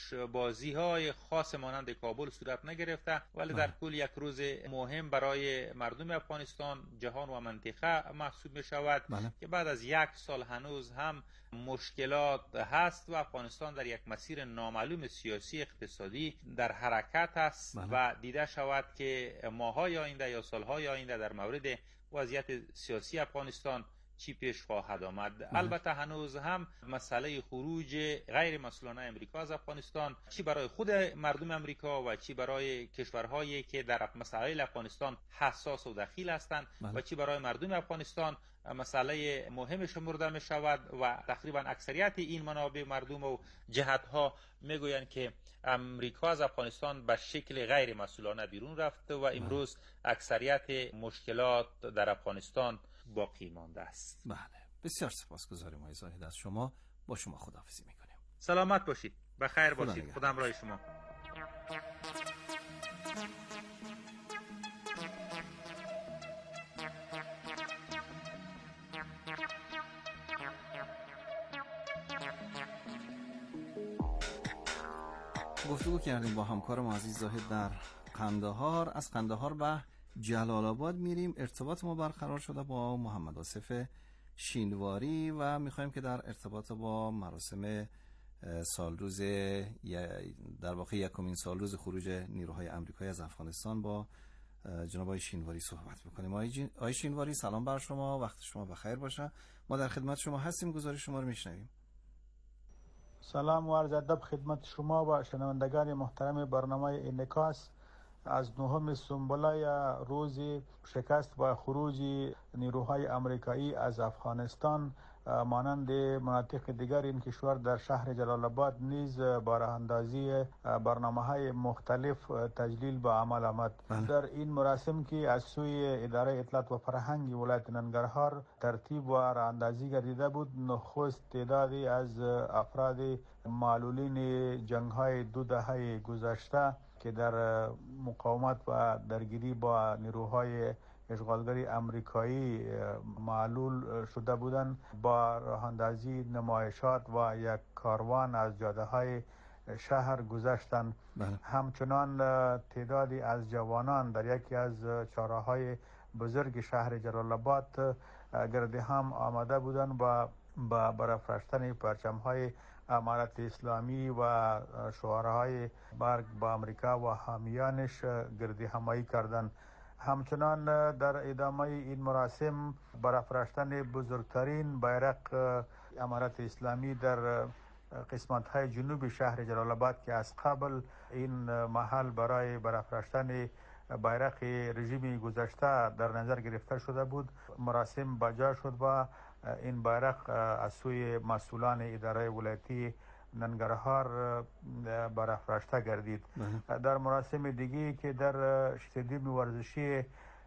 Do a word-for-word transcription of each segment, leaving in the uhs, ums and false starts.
خوشبازی های خاص مانند کابل صورت نگرفته، ولی در کل یک روز مهم برای مردم افغانستان، جهان و منطقه محسوب می شود بله. که بعد از یک سال هنوز هم مشکلات هست و افغانستان در یک مسیر نامعلوم سیاسی اقتصادی در حرکت است بله. و دیده شود که ماه‌های آینده یا سال‌های آینده در مورد وضعیت سیاسی افغانستان چی پیش خواهد آمد. بله. البته هنوز هم مسئله خروج غیر مسئولانه امریکا از افغانستان چی برای خود مردم امریکا و چی برای کشورهایی که در مسائل افغانستان حساس و دخیل هستند بله. و چی برای مردم افغانستان مسئله مهم شمرده می شود و تقریبا اکثریت این منابع مردم و جهتها میگویند که امریکا از افغانستان به شکل غیر مسئولانه بیرون رفته و امروز بله. اکثریت مشکلات در افغانستان باقی مانده است. بله، بسیار سپاسگزاریم آقای زاهد از شما. با شما خداحافظی میکنیم. سلامت باشید، بخیر باشید، خدا همراه شما. گفتگو کردیم با همکارم عزیز زاهد در قندهار. از قندهار به جلال آباد میریم. ارتباط ما برقرار شده با محمد آصف شینواری و میخوایم که در ارتباط با مراسم سالروز در واقع یکمین سالروز خروج نیروهای آمریکایی از افغانستان با جناب آقای شینواری صحبت بکنیم. آقای شینواری سلام بر شما، وقت شما بخیر باشه. ما در خدمت شما هستیم، گزارش شما رو میشنویم. سلام و عرض ادب خدمت شما و شنوندگان محترم برنامه انعکاس. از نهم سنبله یا روز شکست و خروج نیروهای آمریکایی از افغانستان مانند مناطق دیگر این کشور در شهر جلال آباد نیز با راه اندازی برنامه‌های مختلف تجلیل به عمل آمد. در این مراسم که از سوی اداره اطلاعات و فرهنگ ولایت ننگرهار ترتیب و راه اندازی گردیده بود، نخست تعدادی از افراد معلولین جنگ‌های دو دهه گذشته که در مقاومت و درگیری با نیروهای اشغالگری آمریکایی معلول شده بودند با راه اندازی نمایشات و یک کاروان از جاده‌های شهر گذشتند. بله. همچنان تعدادی از جوانان در یکی از چهارراه‌های بزرگ شهر جلال آباد گرد هم آمده بودند و با برافراشتن پرچم‌های امارت اسلامی و شعارهای برگ با امریکا و حامیانش گردی همایی کردند. همچنان در ادامه این مراسم برافراشتن بزرگترین بیرق امارت اسلامی در قسمت‌های جنوب شهر جلال آباد که از قبل این محل برای برافراشتن بیرق رژیم گذشته در نظر گرفته شده بود، مراسم بجا شد و این بیرق از سوی مسئولان اداره ولایتی ننگرهار برافراشته گردید. در مراسم دیگی که در استادیوم ورزشی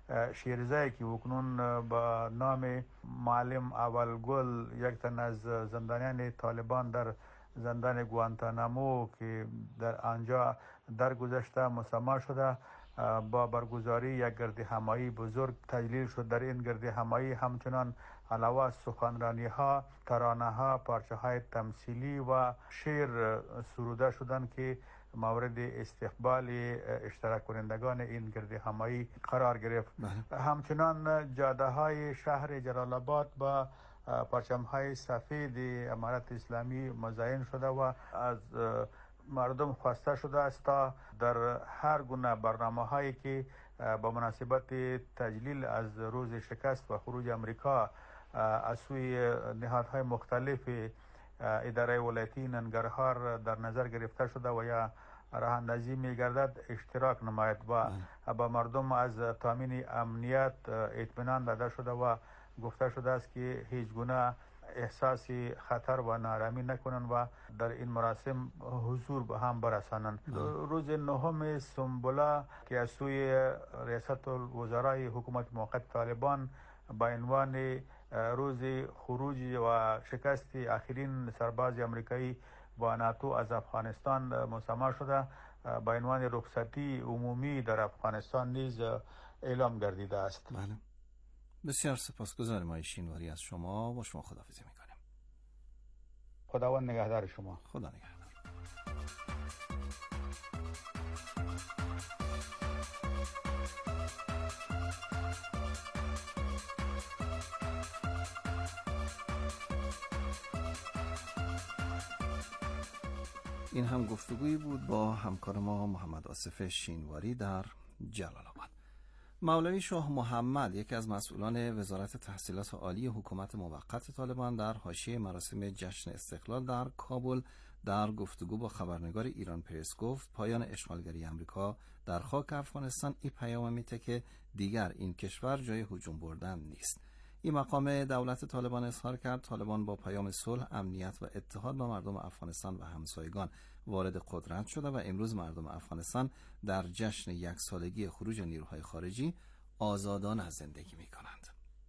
شیرزه که اکنون با نام معلم اولگل یک تن از زندانیان طالبان در زندان گوانتانامو که در آنجا درگذشته مسمى شده با برگزاری یک گرد همایی بزرگ تجلیل شد. در این گرد همایی همچنان علاوه از سخنرانی ها، ترانه ها، پارچه های تمثیلی و شعر سروده شدند که مورد استقبال اشتراک کنندگان این گرد همایی قرار گرفت. همچنان جاده های شهر جلال آباد با پرچم های سفید امارت اسلامی مزین شده و از مردم خواسته شده است تا در هر گونه برنامه هایی که با مناسبت تجلیل از روز شکست و خروج امریکا از سوی نهادهای مختلف اداره ولایتی ننگرهار در نظر گرفته شده و یا راه اندازی می گردد اشتراک نماید و با مردم از تامین امنیت اطمینان داده شده و گفته شده است که هیچ گونه احساس خطر و نارامی نکنند و در این مراسم حضور به هم برسانند. روز نهم سنبله که از سوی ریاست الوزرای حکومت موقت طالبان با عنوان روز خروج و شکست آخرین سرباز امریکایی با ناتو از افغانستان مسمى شده با عنوان رخصتی عمومی در افغانستان نیز اعلام گردیده است. بله. بسیار سپاسگزارم آقای شینواری از شما. با شما خداحافظی میکنیم. خداوند نگهدار شما. خدا نگهدار. این هم گفتگویی بود با همکار ما محمد آصف شینواری در جلال آباد. مولوی شاه محمد، یکی از مسئولان وزارت تحصیلات عالی حکومت موقت طالبان، در حاشیه مراسم جشن استقلال در کابل در گفتگو با خبرنگار ایران پرس گفت پایان اشغالگری امریکا در خاک افغانستان این پیام میده که دیگر این کشور جای هجوم بردن نیست. این مقام دولت طالبان اظهار کرد طالبان با پیام صلح، امنیت و اتحاد با مردم افغانستان و همسایگان وارد قدرت شده و امروز مردم افغانستان در جشن یک سالگی خروج نیروهای خارجی آزادانه زندگی می کنند.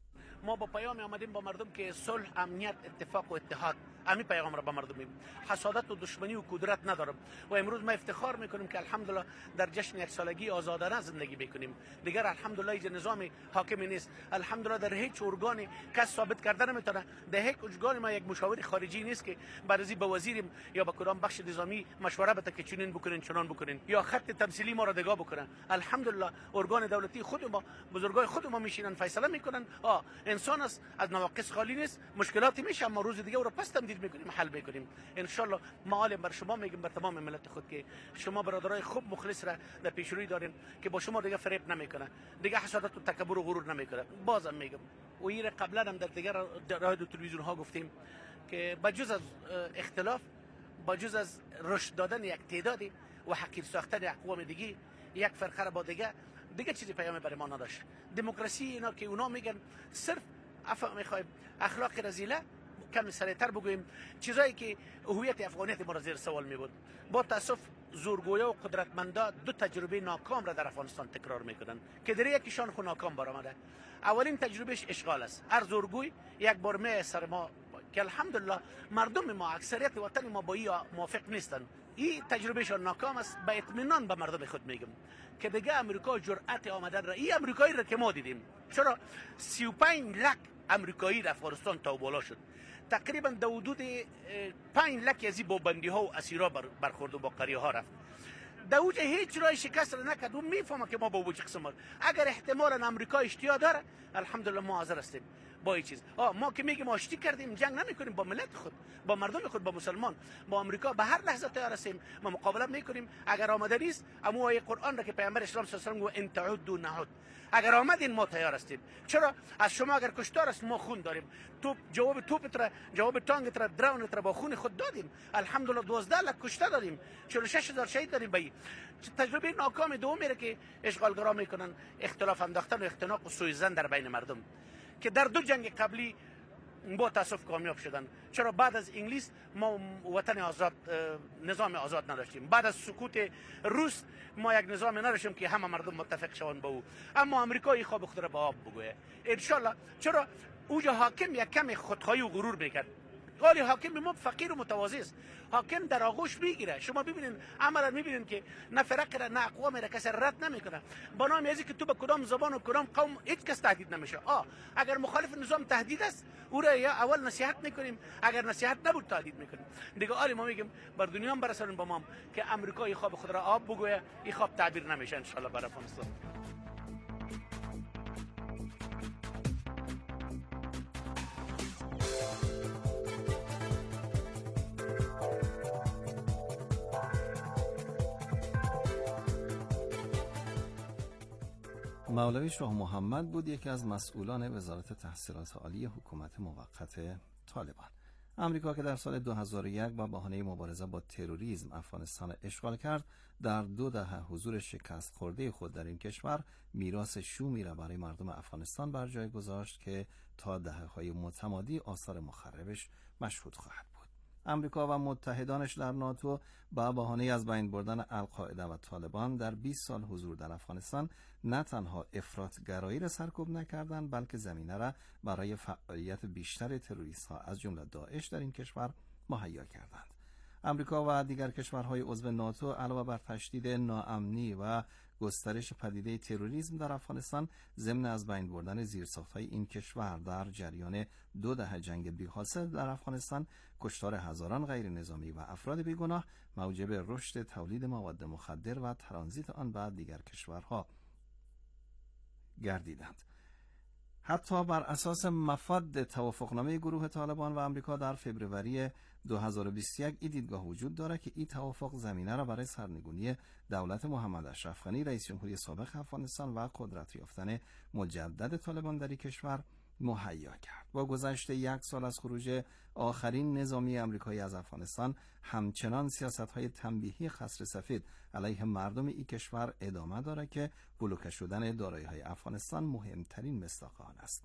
ما با پیام آمدیم با مردم که صلح، امنیت، اتفاق و اتحاد، همین پیام را با مردم میدیم. حسادت و دشمنی و کدورت ندارم و امروز ما افتخار میکنیم که الحمدلله در جشن یک سالگی آزادانه زندگی میکنیم. دیگر الحمدلله هیچ نظام حاکمی نیست. الحمدلله در هیچ ارگانی کس ثابت کردن نمیتونه. در هیچ ارگان ما یک مشاور خارجی نیست که بعد از به وزیریم یا به کدام بخش نظامی مشوره بده که چنین بکنین چنان بکنین یا خط تمثیلی ما را نگاه بکنن. الحمدلله ارگان دولتی خود ما، بزرگای خود ما میشینن فیصله میکنن. آ انسان است، از نواقص خالی نیست، مشکلاتی میشه اما روز دیگه او را پس تمدید میکنیم، حل میکنیم ان شاء الله. معالم بر شما میگم، بر تمام ملت خود که شما برادرای خوب مخلص را در پیشروی دارین که با شما دیگه فریب نمیکنه، دیگه حسادت و تکبر و غرور نمیکنه. بازم میگم و این قبلا هم در دیگر رادیو تلویزیون ها گفتیم که بجز از اختلاف، بجز از رشد دادن یک تعدادی و حقیر ساختن اقوام دیگه، یک فرقه را با دیگه دیگه چیزی پیامی برای ما نداشت. دموکراسی اینا که اونا میگن صرف افهم میخوایم اخلاق رذیله، کم سریعتر بگوییم چیزایی که هویت افغانیت ما را زیر سوال می بود. با تاسف زورگویا و قدرتمندا دو تجربه ناکام را در افغانستان تکرار میکنن که در یکیشان خود ناکام برآمده. اولین تجربهش اشغال است. هر زورگوی یک بار می سر ما که الحمدلله مردم ما، اکثریت وطن ما با این موافق نیستن. این تجربهشان ناکام است. به اطمینان به مردم خود میگم که دیگه امریکا جرأت آمدن را، این امریکایی را که ما دیدیم، چرا سی و پنج لک امریکایی در افغانستان تا بالا شد، تقریبا در حدود پنج لک از این بابندی ها و اسیرا برخورد و با قریه ها رفت. در اوجه هیچ رای شکست را نکرد و میفهمه که ما با وجه قسم اگر احتمالا امریکا اشتیا داره الحمدلله ما حاضر هستیم با این چیز. آه ما که میگیم آشتی کردیم، جنگ نمیکنیم با ملت خود، با مردم خود، با مسلمان، با امریکا به هر لحظه تیار هستیم، ما مقابله میکنیم. اگر آمده نیست اما آیه قرآن را که پیامبر اسلام صلی الله علیه و آله ان تعدوا نعد، اگر آمدین ما تیار هستیم. چرا؟ از شما اگر کشتار است ما خون داریم. توپ جواب توپت را، جواب تانگت را، درونت را با خون خود دادیم. الحمدلله دوازده لک کشته داریم، چهل و شش هزار شهید داریم. بایی تجربه ناکام دوم میره که اشغالگرا میکنن اختلاف انداختن و اختناق و سوءظن در بین مردم که در دو جنگ قبلی با تاسف کامیاب شدن. چرا؟ بعد از انگلیس ما وطن آزاد، نظام آزاد نداشتیم. بعد از سکوت روس ما یک نظام نداشتیم که همه مردم متفق شوند با او. اما امریکایی خواب خود را به آب بگویه ان شاء الله. چرا؟ اوجا حاکم یک کم خودخواهی و غرور میکرد. ولی حاکم ما فقیر و متواضع است. حاکم در آغوش میگیره. شما ببینید عملا میبینید که نه فرق را نه اقوام را کسی رد نمیکنه. با نام ازی که تو به کدام زبان و کدام قوم هیچ کس تهدید نمیشه. آ اگر مخالف نظام تهدید است او را یا اول نصیحت میکنیم، اگر نصیحت نبود تهدید میکنیم. دیگه آلی ما میگیم بر دنیا هم برسونیم با ما که امریکا این خواب خود را آب بگویه، این خواب تعبیر نمیشه ان شاء الله برای افغانستان. مولوی شاه محمد بود، یکی از مسئولان وزارت تحصیلات عالی حکومت موقت طالبان. امریکا که در سال دو هزار و یک با بهانه مبارزه با تروریسم افغانستان اشغال کرد، در دو دهه حضور شکست خورده خود در این کشور میراث شومی را برای مردم افغانستان بر جای گذاشت که تا دهه‌های متمادی آثار مخربش مشهود خواهد بود. امریکا و متحدانش در ناتو با بهانه از بین بردن القاعده و طالبان در بیست سال حضور در افغانستان نه تنها افراط‌گرایی را سرکوب نکردند، بلکه زمینه را برای فعالیت بیشتر تروریست‌ها از جمله داعش در این کشور مهیا کردند. امریکا و دیگر کشورهای عضو ناتو علاوه بر تشدید ناامنی و گسترش پدیده تروریسم در افغانستان، ضمن از بین بردن زیرساخت‌های این کشور در جریان دو دهه جنگ بی‌حاصل در افغانستان، کشتار هزاران غیر نظامی و افراد بیگناه، موجب رشد تولید مواد مخدر و ترانزیت آن به دیگر کشورها گردیدند. حتی بر اساس مفاد توافقنامه گروه طالبان و امریکا در فوریه دو هزار و بیست و یک این دیدگاه وجود داره که این توافق زمینه را برای سرنگونی دولت محمد اشرف غنی رئیس جمهوری سابق افغانستان و قدرت یافتن مجدد طالبان در این کشور مهیا کرد. با گذشت یک سال از خروج آخرین نظامی امریکایی از افغانستان، همچنان سیاست‌های تنبیهی خصر سفید علیه مردم این کشور ادامه دارد که بلوکه شدن دارایی‌های افغانستان مهمترین مصداق آن است.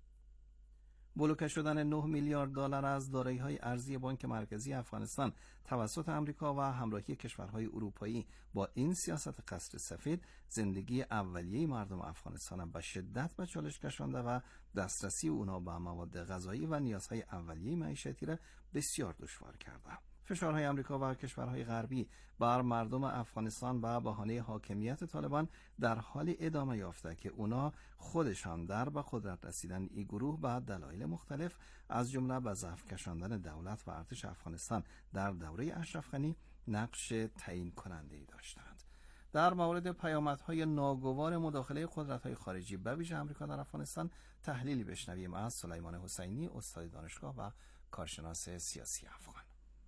بلوکه شدن نه میلیارد دلار از دارایی‌های ارزی بانک مرکزی افغانستان توسط امریکا و همراهی کشورهای اروپایی با این سیاست قصر سفید زندگی اولیه مردم افغانستان به شدت به چالش کشانده و دسترسی اونا به مواد غذایی و نیازهای اولیه معیشتی را بسیار دشوار کرده. فشارهای امریکا و کشورهای غربی بر مردم افغانستان به بهانه حاکمیت طالبان در حال ادامه یافته که اونا خودشان در به قدرت رسیدن این گروه به دلایل مختلف از جمله به ضعف کشاندن دولت و ارتش افغانستان در دوره اشرف غنی نقش تعیین کننده‌ای داشتند. در مورد پیامدهای ناگوار مداخله قدرت‌های خارجی به ویژه آمریکا در افغانستان تحلیلی بشنویم از سلیمان حسینی، استاد دانشگاه و کارشناس سیاسی افغان.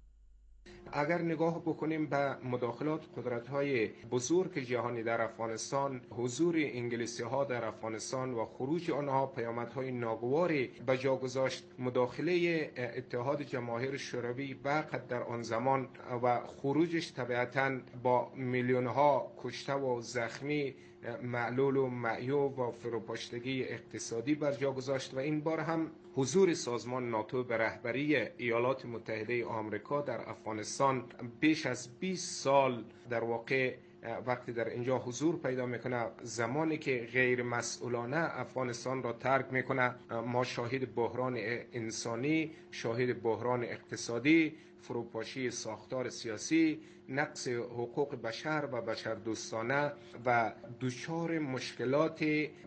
اگر نگاه بکنیم به مداخلات قدرت‌های بزرگ جهانی در افغانستان، حضور انگلیسی‌ها در افغانستان و خروج آنها پیامدهای ناگواری به جا گذاشت. مداخله اتحاد جماهیر شوروی وقت در آن زمان و خروجش طبیعتاً با میلیون‌ها کشته و زخمی، معلول و معیوب و فروپاشتگی اقتصادی بر جا گذاشت و این بار هم حضور سازمان ناتو به رهبری ایالات متحده آمریکا در افغانستان بیش از بیست سال در واقع وقتی در اینجا حضور پیدا میکنه، زمانی که غیر مسئولانه افغانستان را ترک میکنه، ما شاهد بحران انسانی، شاهد بحران اقتصادی، فروپاشی ساختار سیاسی، نقص حقوق بشر و بشردوستانه و دچار مشکلات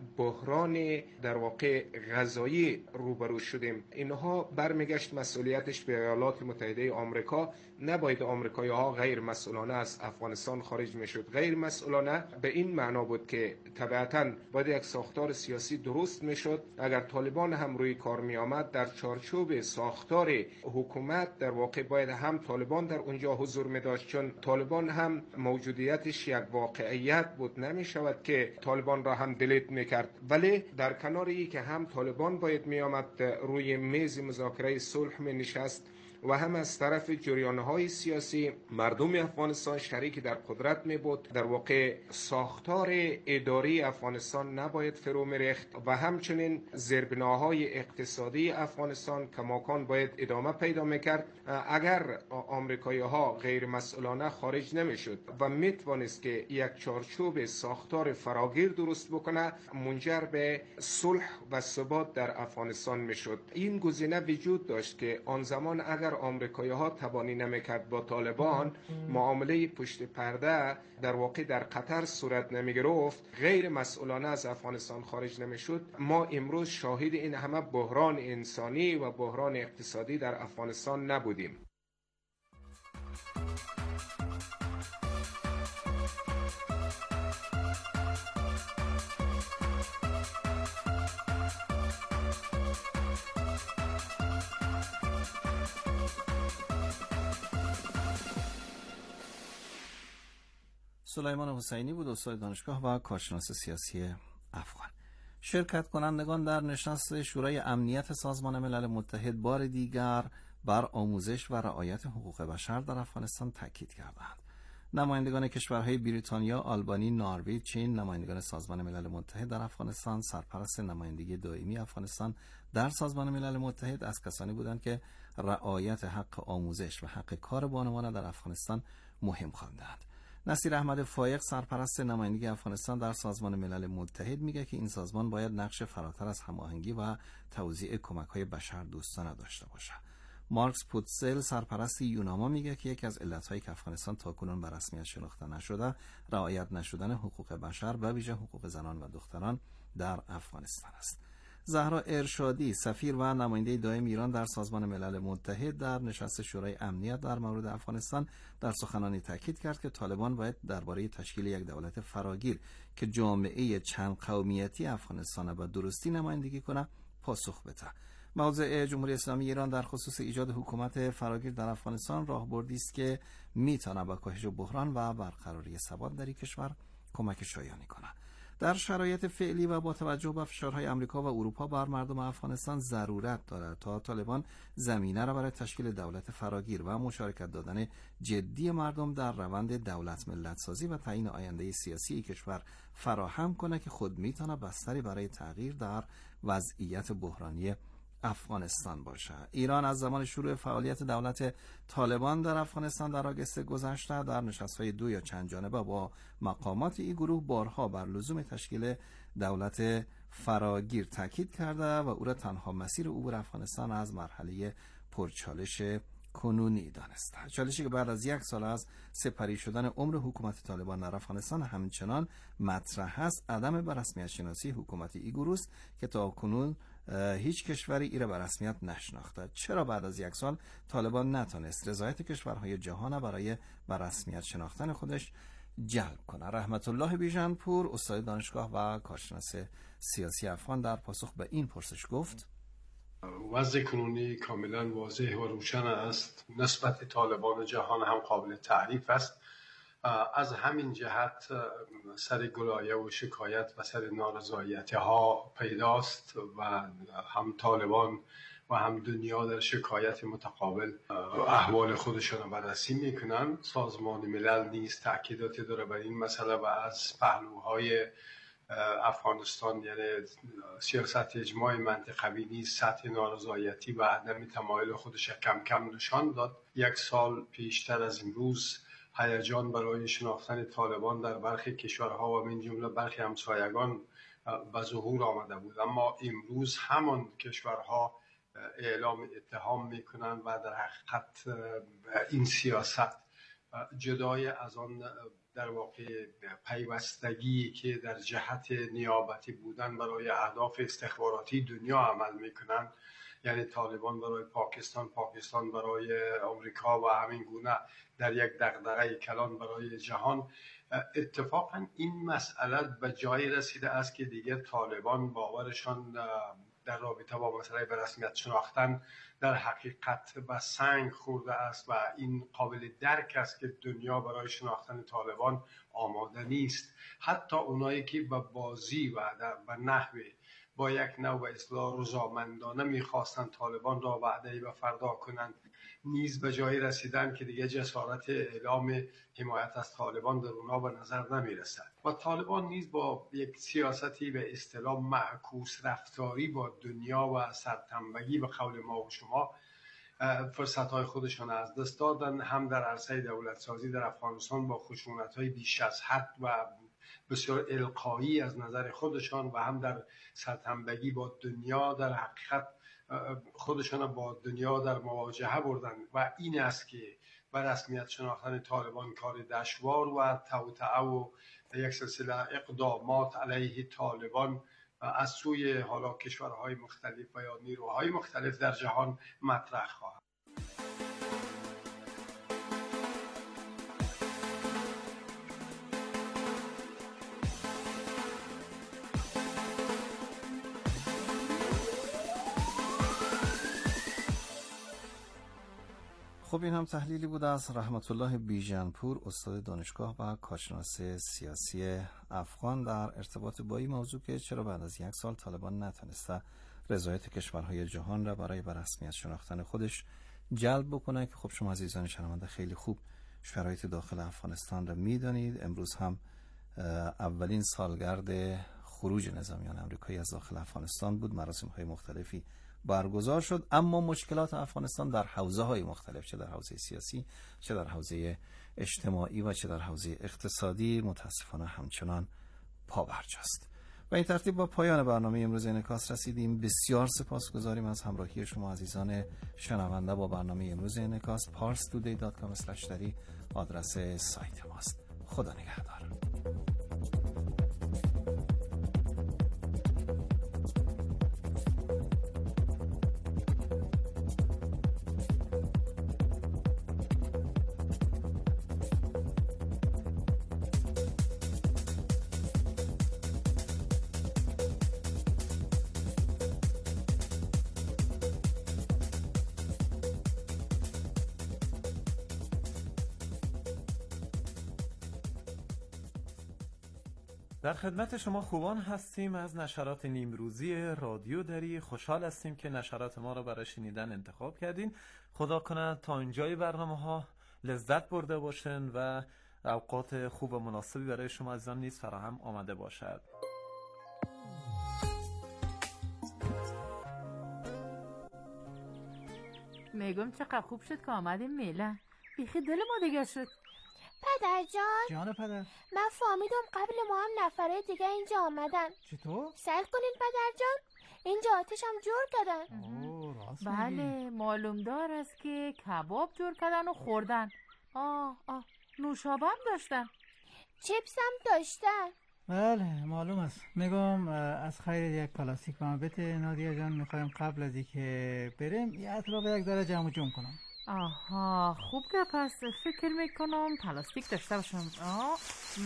بحران در واقع غذایی روبرو شدیم. اینها برمیگشت مسئولیتش به ایالات متحده آمریکا. نباید آمریکایی‌ها غیر مسئولانه از افغانستان خارج میشد. غیر مسئولانه به این معنا بود که طبیعتاً باید یک ساختار سیاسی درست میشد. اگر طالبان هم روی کار می آمد، در چارچوب ساختار حکومت در واقع باید هم طالبان در اونجا حضور می داشت، چون طالبان هم موجودیتش یک واقعیت بود. نمی شود که طالبان را هم دلیت می کرد. ولی در کنار ای که هم طالبان باید می آمد روی میز مذاکره صلح می نشست و هم از طرف جریان‌های سیاسی مردم افغانستان شریک در قدرت می بود. در واقع ساختار اداری افغانستان نباید فرو می‌ریخت و همچنین زیربناهای اقتصادی افغانستان کماکان باید ادامه پیدا می‌کرد. اگر آمریکایی‌ها غیر مسئولانه خارج نمی‌شد و میتوانست که یک چارچوب ساختار فراگیر درست بکنه، منجر به صلح و ثبات در افغانستان می‌شد. این گزینه وجود داشت که آن زمان اگر آمریکایی‌ها توانی نمی‌کرد با طالبان، معامله پشت پرده در واقع در قطر صورت نمی‌گرفت، غیر مسئولانه از افغانستان خارج نمی‌شد، ما امروز شاهد این همه بحران انسانی و بحران اقتصادی در افغانستان نبودیم. سلیمان حسینی بود، استاد دانشگاه و کارشناس سیاسی افغان. شرکت کنندگان در نشست شورای امنیت سازمان ملل متحد بار دیگر بر آموزش و رعایت حقوق بشر در افغانستان تاکید کردند. نمایندگان کشورهای بریتانیا، آلبانی، نروژ، چین، نمایندگان سازمان ملل متحد در افغانستان، سرپرست نمایندگی دائمی افغانستان در سازمان ملل متحد از کسانی بودند که رعایت حق آموزش و حق کار بانوان در افغانستان مهم خواندند. نصیر احمد فایق، سرپرست نمایندگی افغانستان در سازمان ملل متحد، میگه که این سازمان باید نقش فراتر از هماهنگی و توزیع کمک‌های بشردوستانه داشته باشه. مارکس پوتسل، سرپرست یوناما، میگه که یکی از علت‌هایی که افغانستان تاکنون به رسمیت شناخته نشده، رعایت نشدن حقوق بشر و ویژه حقوق زنان و دختران در افغانستان است. زهرا ارشادی، سفیر و نماینده دائم ایران در سازمان ملل متحد در نشست شورای امنیت در مورد افغانستان در سخنرانی تاکید کرد که طالبان باید درباره تشکیل یک دولت فراگیر که جامعه چند قومیتی افغانستان به درستی نمایندگی کنه پاسخ بده. موضع جمهوری اسلامی ایران در خصوص ایجاد حکومت فراگیر در افغانستان راهبردی است که میتونه به کاهش بحران و برقراری ثبات در این کشور کمک شایانی کنه. در شرایط فعلی و با توجه به فشارهای آمریکا و اروپا بر مردم افغانستان ضرورت دارد تا طالبان زمینه را برای تشکیل دولت فراگیر و مشارکت دادن جدی مردم در روند دولت ملت سازی و تعیین آینده سیاسی کشور فراهم کنه که خود میتونه بستری برای تغییر در وضعیت بحرانی افغانستان باشه. ایران از زمان شروع فعالیت دولت طالبان در افغانستان در آگوست گذشته در نشست‌های دو یا چند جانبه با مقامات این گروه بارها بر لزوم تشکیل دولت فراگیر تاکید کرده و او را تنها مسیر عبور افغانستان از مرحله پرچالش کنونی دانسته. چالشی که بعد از یک سال از سپری شدن عمر حکومت طالبان در افغانستان همچنان مطرح است، عدم به رسمیت شناسی حکومت این گروه است که تا کنون هیچ کشوری ایره به رسمیت نشناخته. چرا بعد از یک سال طالبان نتونست رضایت کشورهای جهان برای به رسمیت شناختن خودش جلب کنه؟ رحمت الله بیژنپور، استاد دانشگاه و کارشناس سیاسی افغان، در پاسخ به این پرسش گفت: وضع کنونی کاملا واضح و روشن است. نسبت طالبان جهان هم قابل تعریف است. از همین جهت سر گلایه و شکایت و سر نارضایتی ها پیداست و هم طالبان و هم دنیا در شکایت متقابل احوال خودشان بررسی میکنن. سازمان ملل نیز تأکیداتی داره بر این مسئله و از پهلوهای افغانستان یعنی سیاست اجماع منطقوی نیز سطح نارضایتی و عدم تمایل خودش کم کم نشان داد. یک سال پیشتر از امروز هیجان برای شناختن طالبان در برخی کشورها و من جمله برخی همسایگان به ظهور آمده بود، اما امروز همان کشورها اعلام اتهام میکنند و در حقیقت این سیاست جدای از آن در واقع پیوستگی که در جهت نیابتی بودن برای اهداف استخباراتی دنیا عمل میکنند، یعنی طالبان برای پاکستان، پاکستان برای آمریکا و همین گونه در یک دغدغه کلان برای جهان، اتفاقا این مسئله به جای رسیده است که دیگه طالبان باورشان در رابطه با مسئله به رسمیت شناختن در حقیقت به سنگ خورده است و این قابل درک است که دنیا برای شناختن طالبان آماده نیست. حتی اونایی که به بازی و به نحو با یک نوع اصلاح رضامندانه میخواستند طالبان را وعده به فردا کنند نیز به جایی رسیدن که دیگه جسارت اعلام حمایت از طالبان در اونها به نظر نمیرسد و طالبان نیز با یک سیاستی به اصطلاح معکوس رفتاری با دنیا و سرتنبگی به قول ما و شما فرصت‌های خودشان از دست دادن، هم در عرصه دولت سازی در افغانستان با خشونت‌های بیش از حد و بسیار القایی از نظر خودشان و هم در سرتنبگی با دنیا در حقیقت خودشان با دنیا در مواجهه بردن و این است که به رسمیت شناختن طالبان کار دشوار و توطئه و یک سلسله اقدامات علیه طالبان از سوی حالا کشورهای مختلف و یا نیروهای مختلف در جهان مطرح خواهد. خب این هم تحلیلی بود از رحمت الله بیژنپور، استاد دانشگاه و کارشناس سیاسی افغان در ارتباط با این موضوع که چرا بعد از یک سال طالبان نتونسته رضایت کشورهای جهان را برای به رسمیت شناختن خودش جلب بکنه. که خب شما عزیزان شنونده خیلی خوب شرایط داخل افغانستان را میدانید. امروز هم اولین سالگرد خروج نظامیان آمریکایی از داخل افغانستان بود. مراسم‌های مختلفی برگزار شد، اما مشکلات افغانستان در حوزه‌های مختلف، چه در حوزه سیاسی، چه در حوزه اجتماعی و چه در حوزه اقتصادی، متاسفانه همچنان پابرجاست. و این ترتیب با پایان برنامه امروز انعکاس رسیدیم. بسیار سپاسگزاریم از همراهی شما عزیزان شنونده با برنامه امروز انعکاس. پارس تودی دات کام اسلش دری آدرس سایت ماست. خدا نگهدار. در خدمت شما خوبان هستیم از نشرات نیمروزی رادیو دری. خوشحال هستیم که نشرات ما را برای شنیدن انتخاب کردین. خدا کنه تا اینجای برنامه ها لذت برده باشن و اوقات خوب و مناسبی برای شما عزیزان نیز فراهم آمده باشد. میگم چقدر خوب شد که آمدیم میلان. بیخی دل ما دیگه شد. پدر جان جان پدر، من فهمیدم قبل ما هم نفره دیگه اینجا آمدن. چطور؟ سر کنین پدر جان، اینجا آتش هم جور کردن. اوه راست بله معلوم دار است که کباب جور کردن و خوردن. آه آه نوشابه هم داشتن. چیپس هم داشتن. بله معلوم است. میگم از خیر یک پلاستیک به ما بده نادیا جان، میخوایم قبل از اینکه بریم یه اطراف یک ذره جمع جمع کنم. آها خوب که پس فکر میکنم پلاستیک داشته باشم. آه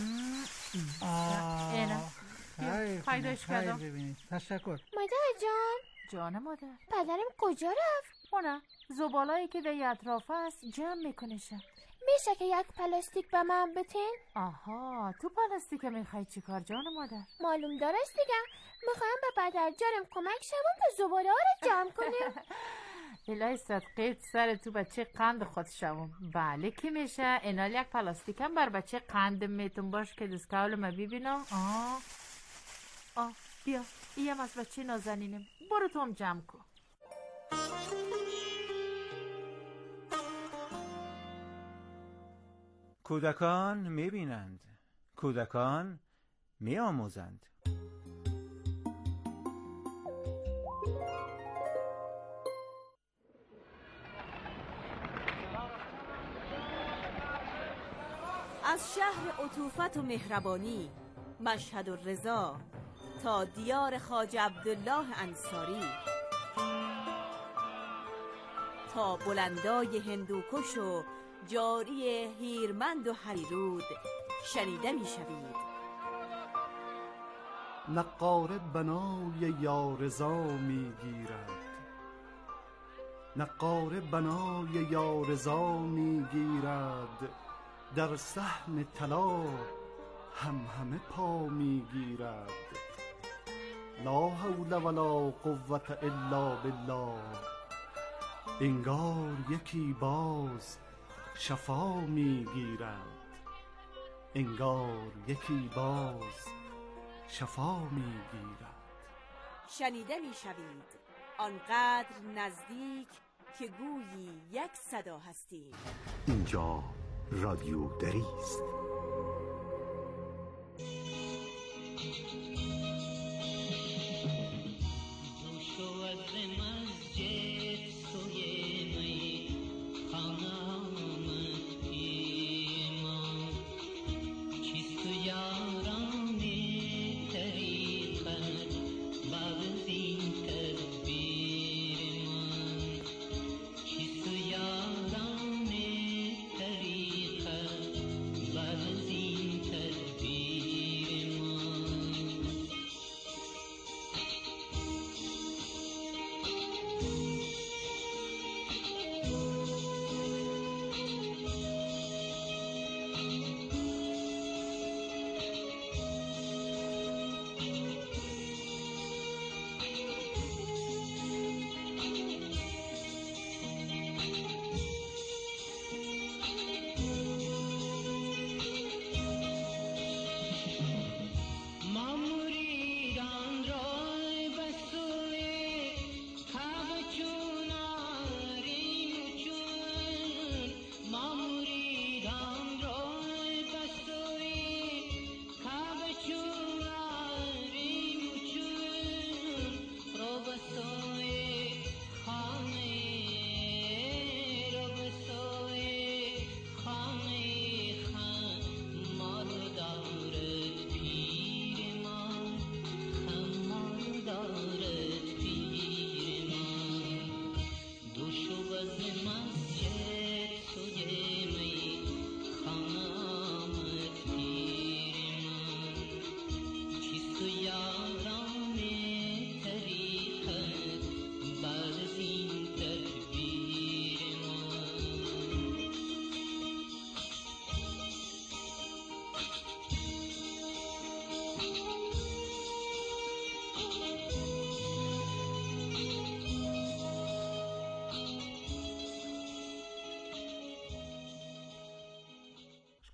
اینه خیر پیداش کردم. ببینید تشکر. مادر جان. جان مادر. پدرم کجا رفت؟ اونه زبالایی که در اطراف است جمع میکنشه. میشه که یک پلاستیک به من بتین؟ آها تو پلاستیک میخوای چی کار جان مادر؟ معلوم دارست دیگه، میخوایم به پدر جانم کمک شمون که زباله ها رو جمع کنیم. الهی صدقیت سر تو بچه قند خود شوم. بله که میشه. اینال یک پلاستیک هم بر بچه قند میتون باش که دستکاول ما ببینم. آه آه بیا ایم از بچه نازنینم. برو تو هم جمع کن. کودکان میبینند، کودکان میآموزند. از شهر عطوفت و مهربانی مشهد الرضا تا دیار خواجه عبدالله انصاری، تا بلندای هندوکش و جاری هیرمند و هریرود شنیده می شوید. نقاره بنای یارضا می گیرد، نقاره بنای یارضا می گیرد، در صحن طلا هم همه پا می گیرد. لا حول ولا قوة الا بالله، انگار یکی باز شفا می گیرد، انگار یکی باز شفا می گیرد. شنیده می شوید آنقدر نزدیک که گویی یک صدا هستیم. اینجا رادیو دری است.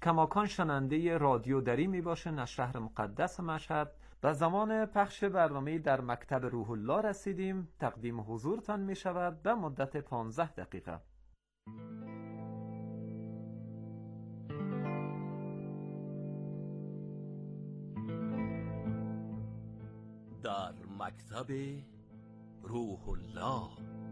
کماکان شننده رادیو دری می باشین از شهر مقدس مشهد. به زمان پخش برنامه در مکتب روح الله رسیدیم. تقدیم حضورتان می شود به مدت پانزده دقیقه. در مکتب روح الله.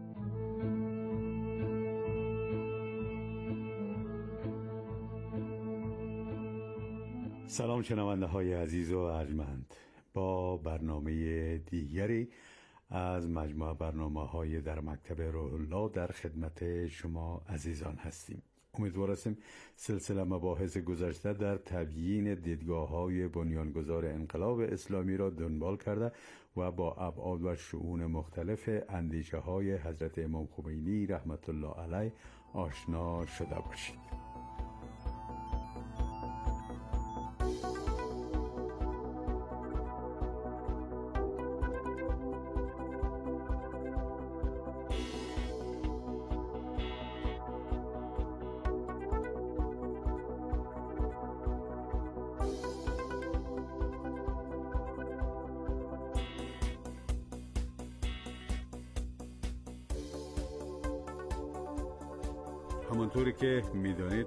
سلام شنونده های عزیز و ارجمند، با برنامه دیگری از مجموعه برنامه های در مکتب روح الله در خدمت شما عزیزان هستیم. امیدوار هستیم سلسله مباحث گذشته در تبیین دیدگاه های بنیانگذار انقلاب اسلامی را دنبال کرده و با ابعاد و شؤون مختلف اندیشه های حضرت امام خمینی رحمت الله علیه آشنا شده باشید. همانطوری که میدانید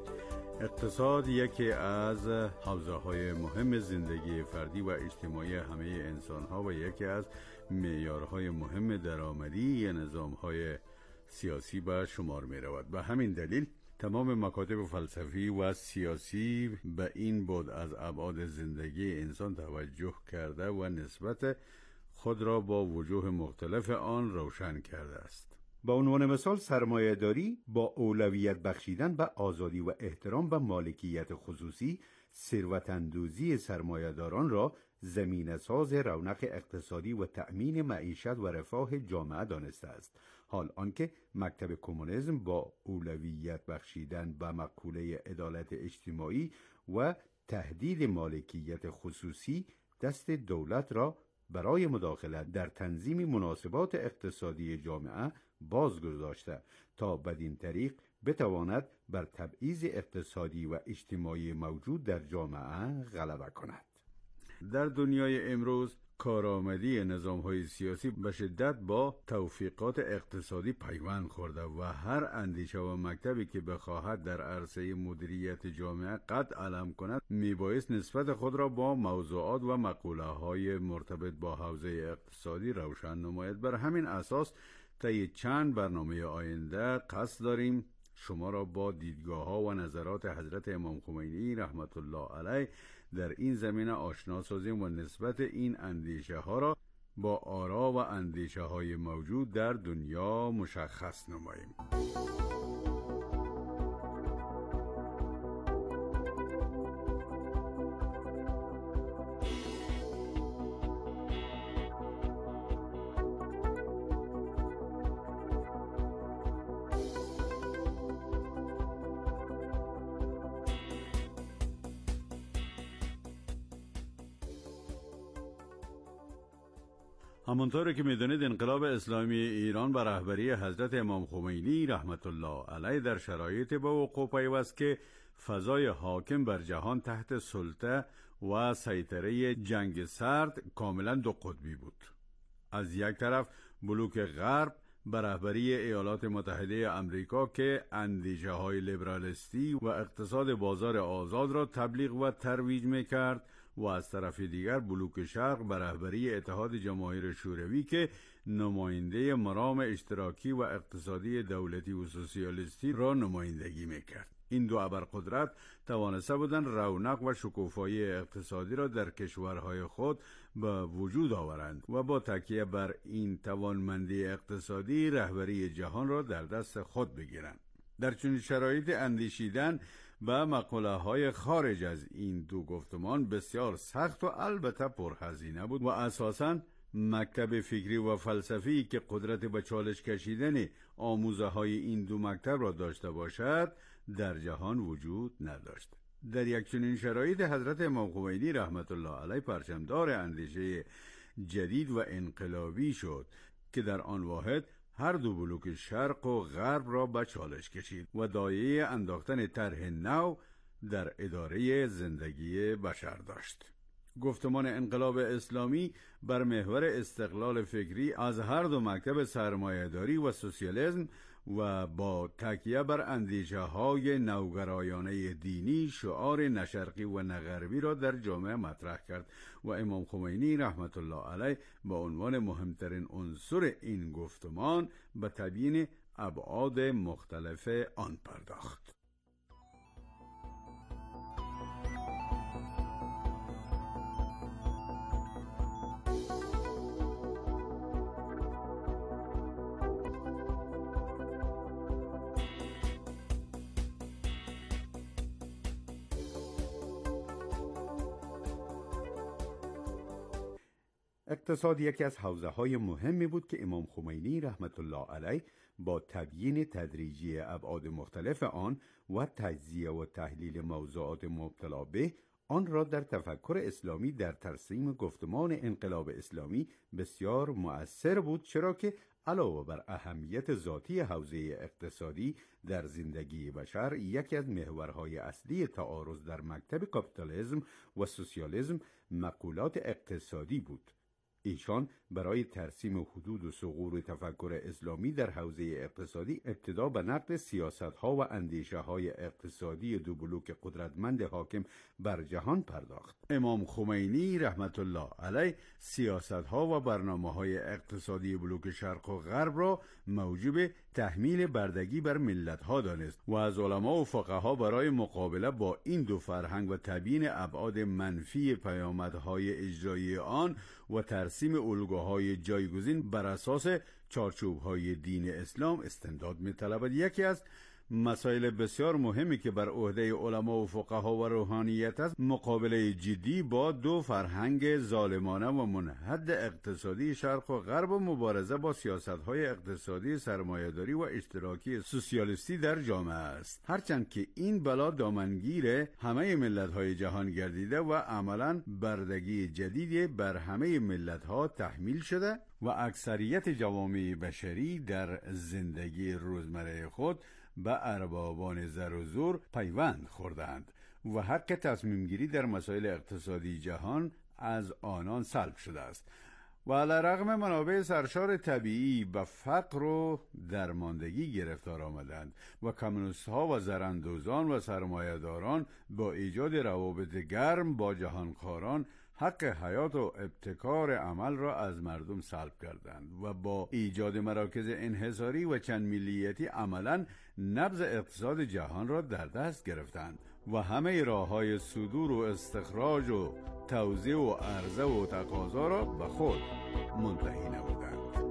اقتصاد یکی از حوزه‌های مهم زندگی فردی و اجتماعی همه انسان‌ها و یکی از معیارهای مهم درآمدی نظام‌های سیاسی به شمار می‌رود. به همین دلیل تمام مکاتب فلسفی و سیاسی به این بعد از ابعاد زندگی انسان توجه کرده و نسبت خود را با وجوه مختلف آن روشن کرده است. با عنوان مثال سرمایه‌داری با اولویت بخشیدن به آزادی و احترام به مالکیت خصوصی ثروت‌اندوزی سرمایه‌داران را زمینه‌ساز رونق اقتصادی و تأمین معیشت و رفاه جامعه دانسته است، حال آنکه مکتب کمونیسم با اولویت بخشیدن به مقوله عدالت اجتماعی و تهدید مالکیت خصوصی دست دولت را برای مداخلت در تنظیم مناسبات اقتصادی جامعه بازگذاشته تا بدین طریق بتواند بر تبعیض اقتصادی و اجتماعی موجود در جامعه غلبه کند. در دنیای امروز کارآمدی نظام‌های سیاسی به شدت با توفیقات اقتصادی پیوند خورده و هر اندیشه و مکتبی که بخواهد در عرصه مدیریت جامعه قد علم کند میبایست نسبت خود را با موضوعات و مقوله‌های مرتبط با حوزه اقتصادی روشن نماید. بر همین اساس طی چند برنامه آینده قصد داریم شما را با دیدگاه‌ها و نظرات حضرت امام خمینی رحمت الله علیه در این زمینه آشنا سازیم و نسبت این اندیشه ها را با آرا و اندیشه های موجود در دنیا مشخص نماییم. همانطور که میدونید انقلاب اسلامی ایران به رهبری حضرت امام خمینی رحمت الله علیه در شرایط به وقوع پیوست که فضای حاکم بر جهان تحت سلطه و سیطره جنگ سرد کاملا دو قطبی بود. از یک طرف بلوک غرب به رهبری ایالات متحده آمریکا که اندیشه های لیبرالیستی و اقتصاد بازار آزاد را تبلیغ و ترویج میکرد و از طرف دیگر بلوک شرق به رهبری اتحاد جماهیر شوروی که نماینده مرام اشتراکی و اقتصادی دولتی و سوسیالیستی را نمایندگی میکرد. این دو ابرقدرت توانسته بودند رونق و شکوفایی اقتصادی را در کشورهای خود به وجود آورند و با تکیه بر این توانمندی اقتصادی رهبری جهان را در دست خود بگیرند. در چنین شرایط اندیشیدن و مقوله های خارج از این دو گفتمان بسیار سخت و البته پرهزینه بود و اساساً مکتب فکری و فلسفی که قدرت به چالش کشیدن آموزه های این دو مکتب را داشته باشد در جهان وجود نداشت. در یک چنین شرایط حضرت امام خمینی رحمت الله علیه پرچمدار اندیشه جدید و انقلابی شد که در آن واحد هر دو بلوک شرق و غرب را به چالش کشید و دایه انداختن طرح نو در اداره زندگی بشر داشت. گفتمان انقلاب اسلامی بر محور استقلال فکری از هر دو مکتب سرمایه‌داری و سوسیالیسم و با تکیه بر اندیشه های نوگرایانه دینی شعار نشرقی و نغربی را در جامعه مطرح کرد و امام خمینی رحمت الله علیه با عنوان مهمترین عنصر این گفتمان به تبیین ابعاد مختلف آن پرداخت. اقتصاد یکی از حوزه‌های مهمی بود که امام خمینی رحمت الله علیه با تبیین تدریجی ابعاد مختلف آن و تجزیه و تحلیل موضوعات مبتلا به آن را در تفکر اسلامی در ترسیم گفتمان انقلاب اسلامی بسیار مؤثر بود، چرا که علاوه بر اهمیت ذاتی حوزه اقتصادی در زندگی بشر، یکی از محورهای اصلی تعارض در مکتب کاپیتالیسم و سوسیالیسم مقولات اقتصادی بود. ایشان برای ترسیم حدود و ثغور تفکر اسلامی در حوزه اقتصادی ابتدا به نقد سیاست‌ها و اندیشه‌های اقتصادی دو بلوک قدرتمند حاکم بر جهان پرداخت. امام خمینی رحمت الله علیه سیاست‌ها و برنامه‌های اقتصادی بلوک شرق و غرب را موجب تحمیل بردگی بر ملت‌ها دانست و از علما و فقها برای مقابله با این دو فرهنگ و تبیین ابعاد منفی پیامدهای اجرایی آن و ترسیم الگوهای جایگزین بر اساس چارچوب‌های دین اسلام استمداد می‌طلبد. یکی از مسائل بسیار مهمی که بر عهده علما و فقها و روحانیت است، مقابله جدی با دو فرهنگ ظالمانه و منحد اقتصادی شرق و غرب و مبارزه با سیاست‌های اقتصادی سرمایه‌داری و اشتراکی سوسیالیستی در جامعه است. هرچند که این بلا دامنگیر همه ملت‌های جهان گردیده و عملاً بردگی جدیدی بر همه ملت‌ها تحمیل شده و اکثریت جوامع بشری در زندگی روزمره خود به اربابان زر و زور پیوند خوردند و حق تصمیم گیری در مسائل اقتصادی جهان از آنان سلب شده است و علیرغم منابع سرشار طبیعی به فقر و درماندگی گرفتار آمدند و کمونیست ها و زراندوزان و سرمایه‌داران با ایجاد روابط گرم با جهانخواران حق حیات و ابتکار عمل را از مردم سلب کردند و با ایجاد مراکز انحصاری و چند ملیتی عملاً نبض اقتصاد جهان را در دست گرفتند و همه راه‌های صدور و استخراج و توزیع و عرضه و تقاضا را به خود منتهی نمودند.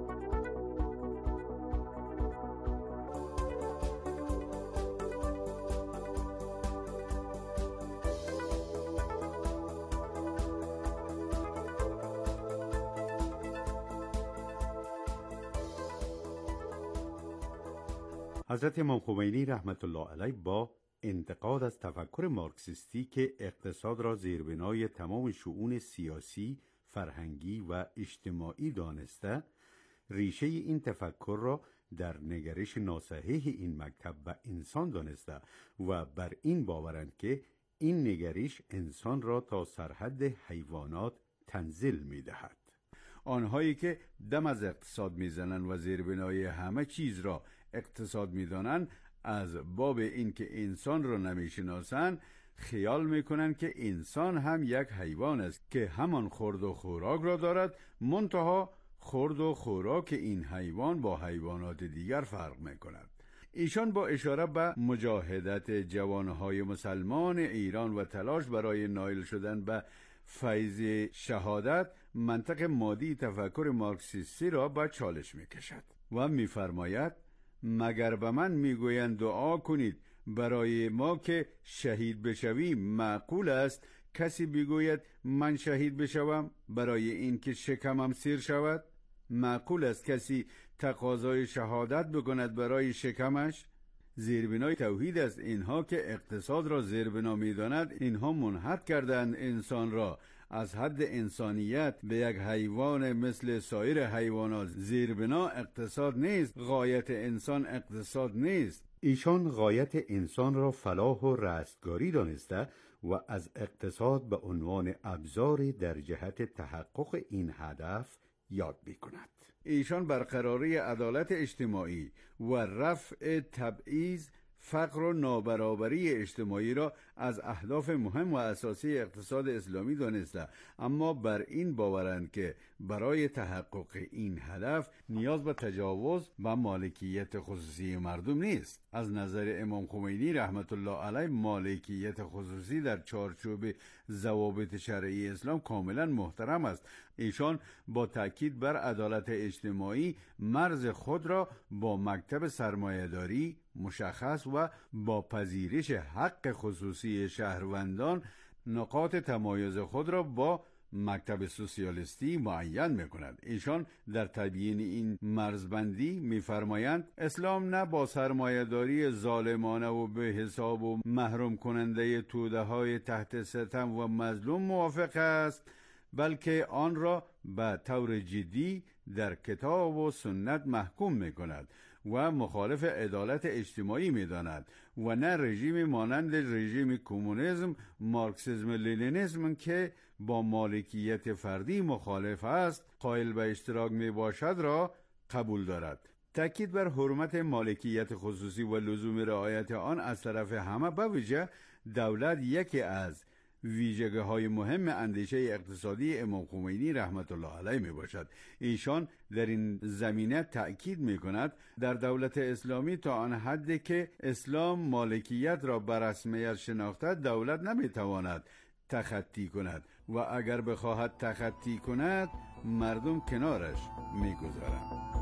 حضرت امام خمینی رحمت الله علیه با انتقاد از تفکر مارکسیستی که اقتصاد را زیربنای تمام شؤون سیاسی، فرهنگی و اجتماعی دانسته، ریشه این تفکر را در نگرش ناصحیح این مکتب به انسان دانسته و بر این باورند که این نگرش انسان را تا سرحد حیوانات تنزل می دهد. آنهایی که دم از اقتصاد میزنند و زیربنای همه چیز را اقتصاد میدانند، از باب این که انسان را نمیشناسند خیال میکنند که انسان هم یک حیوان است که همان خورد و خوراک را دارد، منتها خورد و خوراک این حیوان با حیوانات دیگر فرق میکند. ایشان با اشاره به مجاهدت جوانهای مسلمان ایران و تلاش برای نائل شدن به فیض شهادت منطق مادی تفکر مارکسیستی را به چالش میکشد و میفرماید مگر به من میگویند دعا کنید برای ما که شهید بشویم، معقول است کسی بگوید من شهید بشوم برای این که شکمم سیر شود؟ معقول است کسی تقاضای شهادت بکند برای شکمش؟ زیربنای توحید است اینها که اقتصاد را زیربنا می‌داند. اینها منحط کردند انسان را از حد انسانیت به یک حیوان مثل سایر حیوانات. زیربنا اقتصاد نیست، غایت انسان اقتصاد نیست. ایشان غایت انسان را فلاح و رستگاری دانسته و از اقتصاد به عنوان ابزار در جهت تحقق این هدف یاد می‌کند. ایشان برقراری عدالت اجتماعی و رفع تبعیض، فقر و نابرابری اجتماعی را از اهداف مهم و اساسی اقتصاد اسلامی دانسته، اما بر این باورند که برای تحقق این هدف نیاز به تجاوز و مالکیت خصوصی مردم نیست. از نظر امام خمینی رحمت الله علیه مالکیت خصوصی در چارچوب ضوابط شرعی اسلام کاملا محترم است. ایشان با تاکید بر عدالت اجتماعی مرز خود را با مکتب سرمایه‌داری مشخص و با پذیرش حق خصوصی شهروندان نقاط تمایز خود را با مکتب سوسیالیستی معین می‌کند. ایشان در تبیین این مرزبندی می‌فرمایند اسلام نه با سرمایه‌داری ظالمانه و به حساب و محروم کننده توده‌های تحت ستم و مظلوم موافق است، بلکه آن را به طور جدی در کتاب و سنت محکوم می‌کند و مخالف عدالت اجتماعی می‌داند و نه رژیم مانند رژیم کمونیسم، مارکسیسم، لنینیسم که با مالکیت فردی مخالف است، قائل به اشتراک میباشد را قبول دارد. تأکید بر حرمت مالکیت خصوصی و لزوم رعایت آن از طرف همه، به ویژه دولت، یکی از ویژگی های مهم اندیشه اقتصادی امام خمینی رحمت الله علیه می باشد. ایشان در این زمینه تأکید می کند در دولت اسلامی تا آن حدی که اسلام مالکیت را به رسمیت شناخته، دولت نمی تواند تخطی کند و اگر بخواهد تخطی کند مردم کنارش می گذارند.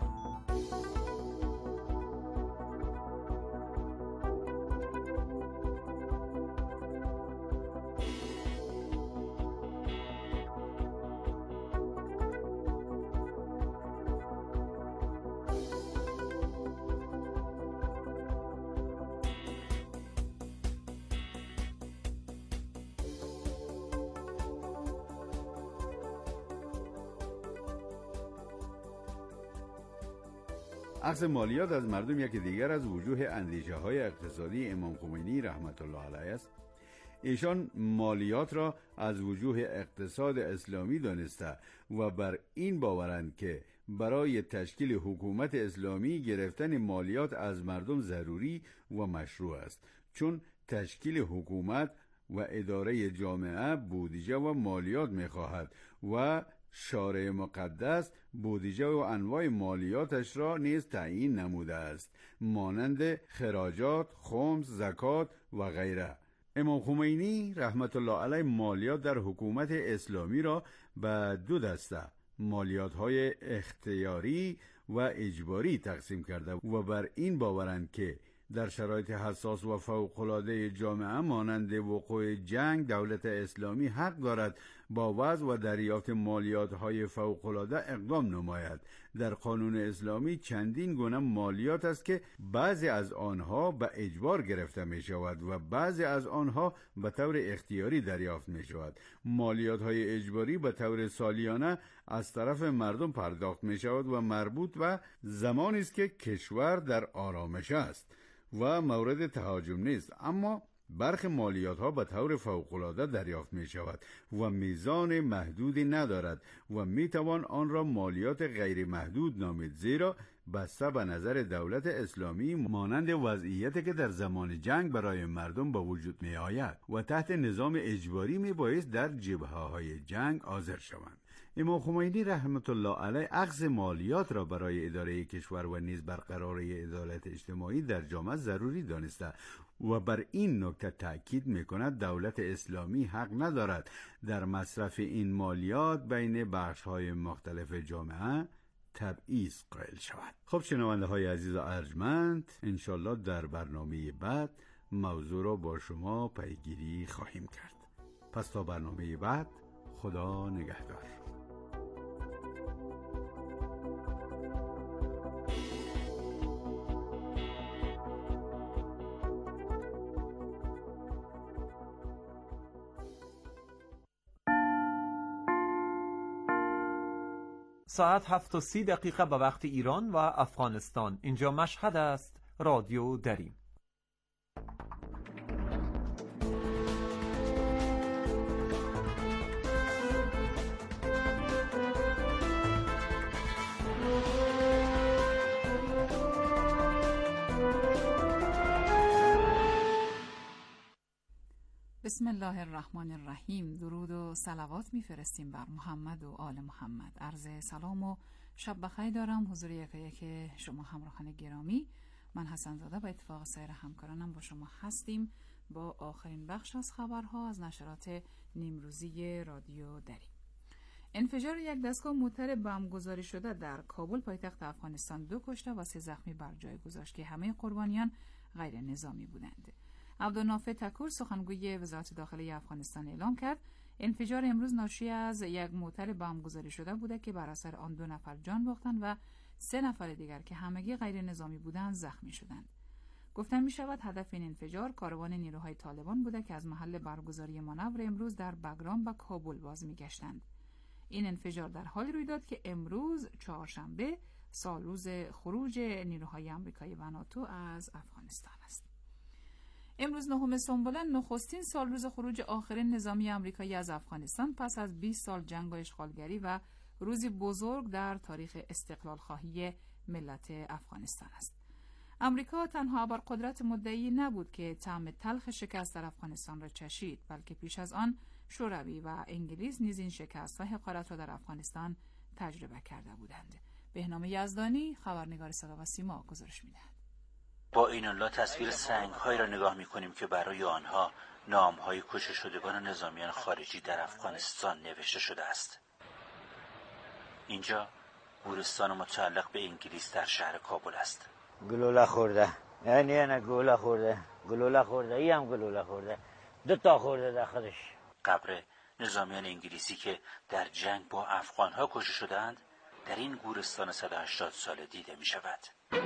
اخذ مالیات از مردم یکی دیگر از وجوه اندیشه های اقتصادی امام خمینی رحمت الله علیه است. ایشان مالیات را از وجوه اقتصاد اسلامی دانسته و بر این باورند که برای تشکیل حکومت اسلامی گرفتن مالیات از مردم ضروری و مشروع است، چون تشکیل حکومت و اداره جامعه بودجه و مالیات می‌خواهد و شارع مقدس بودجه و انواع مالیاتش را نیز تعیین نموده است، مانند خراجات، خمس، زکات و غیره. امام خمینی رحمت الله علیه مالیات در حکومت اسلامی را به دو دسته، مالیات های اختیاری و اجباری تقسیم کرده و بر این باورند که در شرایط حساس و فوق‌العاده جامعه مانند وقوع جنگ، دولت اسلامی حق دارد با وضع و دریافت مالیات‌های فوق‌العاده اقدام نماید. در قانون اسلامی چندین گونه مالیات است که بعضی از آنها به اجبار گرفته می شود و بعضی از آنها به طور اختیاری دریافت می شود. مالیات‌های اجباری به طور سالیانه از طرف مردم پرداخت می شود و مربوط به زمانی است که کشور در آرامش است و مورد تهاجم نیست، اما برخی مالیات ها به طور فوق‌العاده دریافت می شود و میزان محدودی ندارد و می توان آن را مالیات غیر محدود نامید، زیرا بسته به نظر دولت اسلامی مانند وضعیتی که در زمان جنگ برای مردم به وجود می آید و تحت نظام اجباری می بایست در جبهه های جنگ حاضر شوند. امام خمینی رحمت الله علیه اخذ مالیات را برای اداره کشور و نیز برقراری عدالت اجتماعی در جامعه ضروری دانسته و بر این نکته تأکید می‌کند دولت اسلامی حق ندارد در مصرف این مالیات بین بخش‌های مختلف جامعه تبعیض قائل شود. خب شنونده های عزیز و ارجمند، انشالله در برنامه بعد موضوع را با شما پیگیری خواهیم کرد. پس تا برنامه بعد، خدا نگهدار. ساعت هفت و سی دقیقه به وقت ایران و افغانستان. اینجا مشهد است رادیو دریم. بسم الله الرحمن الرحیم. درود و صلوات میفرستیم بر محمد و آل محمد. عرض سلام و شب بخیر دارم حضور یک یک شما همراهان گرامی. من حسن زاده با اتفاق سایر همکارانم با شما هستیم با آخرین بخش از خبرها از نشرات نیمروزی رادیو دریم. انفجار یک دستگاه موتر بمبگذاری شده در کابل پایتخت افغانستان دو کشته و سه زخمی بر جای گذاشت که همه قربانیان غیر نظامی بودند. عبدالنافع تکور سخنگوی وزارت داخلی افغانستان اعلام کرد انفجار امروز ناشی از یک موتر بمبگذاری شده بوده که بر اثر آن دو نفر جان باختند و سه نفر دیگر که همگی غیر نظامی بودند زخمی شدند. گفتن می شود هدف این انفجار کاروان نیروهای طالبان بوده که از محل برگزاری مانور امروز در بگرام و کابل باز می گشتند. این انفجار در حالی روی داد که امروز چهارشنبه سالروز خروج نیروهای آمریکایی و ناتو از افغانستان است. امروز نهم سنبله نخستین سالروز خروج آخرین نظامی آمریکایی از افغانستان پس از بیست سال جنگ و اشغالگری و روزی بزرگ در تاریخ استقلال خواهی ملت افغانستان است. آمریکا تنها ابرقدرت مدعی نبود که طعم تلخ شکست در افغانستان را چشید، بلکه پیش از آن شوروی و انگلیس نیز این شکست و حقارت را در افغانستان تجربه کرده بودند. بهنام یزدانی خبرنگار صدا و سیما گزارش می‌دهد. با این الله تصویر سنگ‌هایی را نگاه می‌کنیم که برای آنها نام‌های کشته شدگان نظامیان خارجی در افغانستان نوشته شده است. اینجا گورستان متعلق به انگلیس در شهر کابل است. گلوله خورده، یعنی نه گلوله خورده، گلوله خورده، ای هم گلوله خورده، دو تا خورده در خودش. قبر نظامیان انگلیسی که در جنگ با افغان‌ها کشته شدند در این گورستان صد و هشتاد ساله دیده می‌شود.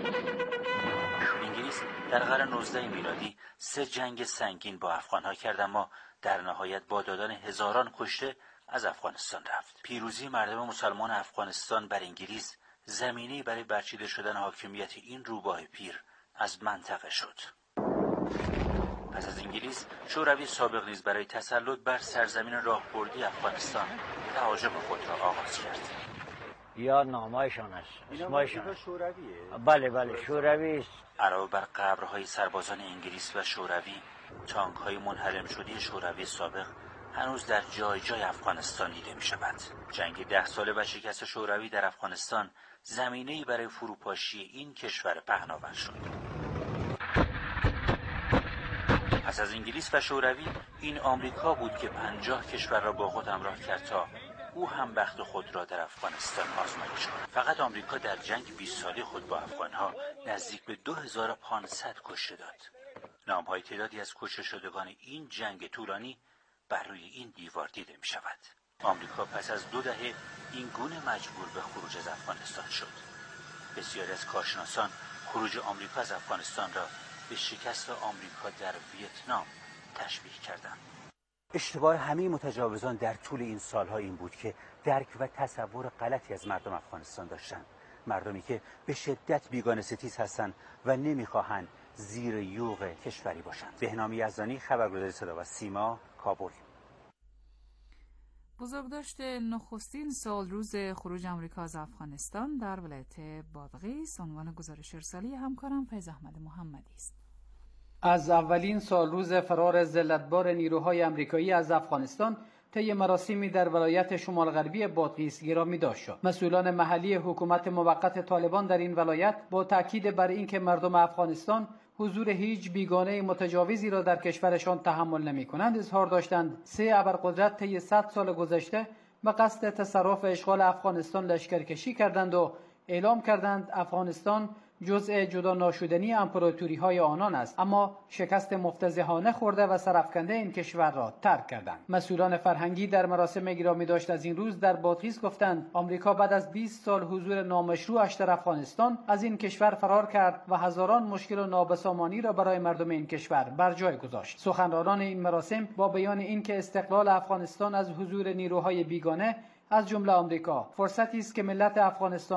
انگلیس در قرن نوزدهم میلادی سه جنگ سنگین با افغان‌ها کرد، اما در نهایت با دادن هزاران کشته از افغانستان رفت. پیروزی مردم مسلمان افغانستان بر انگلیس زمینه‌ای برای برچیده شدن حاکمیت این روباه پیر از منطقه شد. پس از انگلیس شوروی سابق نیز برای تسلط بر سرزمین راهبردی افغانستان تهاجم خود را آغاز کرد. یا نامایشان است، اسمایشان شورویه؟ بله بله شوروی است. علاوه بر قبرهای سربازان انگلیس و شوروی، تانک‌های منهدم شده شوروی سابق هنوز در جای جای افغانستان دیده می شود. جنگ ده ساله و شکست شوروی در افغانستان زمینه‌ای برای فروپاشی این کشور پهناور شد. پس از انگلیس و شوروی این آمریکا بود که پنجاه کشور را با خود همراه کرد تا او هم بخت خود را در افغانستان آزمایش کند. فقط آمریکا در جنگ بیست ساله خود با افغانها نزدیک به دو هزار و پانصد کشته داد. نام‌های تعدادی از کشته شدگان این جنگ طولانی بر روی این دیوار دیده می شود. آمریکا پس از دو دهه این گونه مجبور به خروج از افغانستان شد. بسیاری از کارشناسان خروج آمریکا از افغانستان را به شکست آمریکا در ویتنام تشبیه کردند. اشتباه همه متجاوزان در طول این سالها این بود که درک و تصور غلطی از مردم افغانستان داشتند. مردمی که به شدت بیگانه ستیز هستند و نمیخواهند زیر یوغ کشوری باشند. بهنام یزدانی خبرگزاری صدا و سیما کابل. بزرگداشت نخستین سال روز خروج آمریکا از افغانستان در ولایت بادغیس عنوان گزارش ارسالی همکارم فیض احمد محمدی است. از اولین سال روز فرار ذلتبار نیروهای آمریکایی از افغانستان طی مراسمی در ولایت شمال غربی بادغیس گرامی داشت شد. مسئولان محلی حکومت موقت طالبان در این ولایت با تاکید بر اینکه مردم افغانستان حضور هیچ بیگانه متجاوزی را در کشورشان تحمل نمی‌کنند اظهار داشتند سه ابرقدرت طی صد سال گذشته به قصد تصرف اشغال افغانستان لشکرکشی کردند و اعلام کردند افغانستان جزء جدا ناشدنی امپراتوری های آنان است، اما شکست مفتضحانه خورده و سرافکنده این کشور را ترک کردند. مسئولان فرهنگی در مراسم گرامی داشت از این روز در بادغیس گفتند آمریکا بعد از بیست سال حضور نامشروعش در افغانستان از این کشور فرار کرد و هزاران مشکل و نابسامانی را برای مردم این کشور بر جای گذاشت. سخنرانان این مراسم با بیان اینکه استقلال افغانستان از حضور نیروهای بیگانه از جمله آمریکا فرصتی است که ملت افغانستان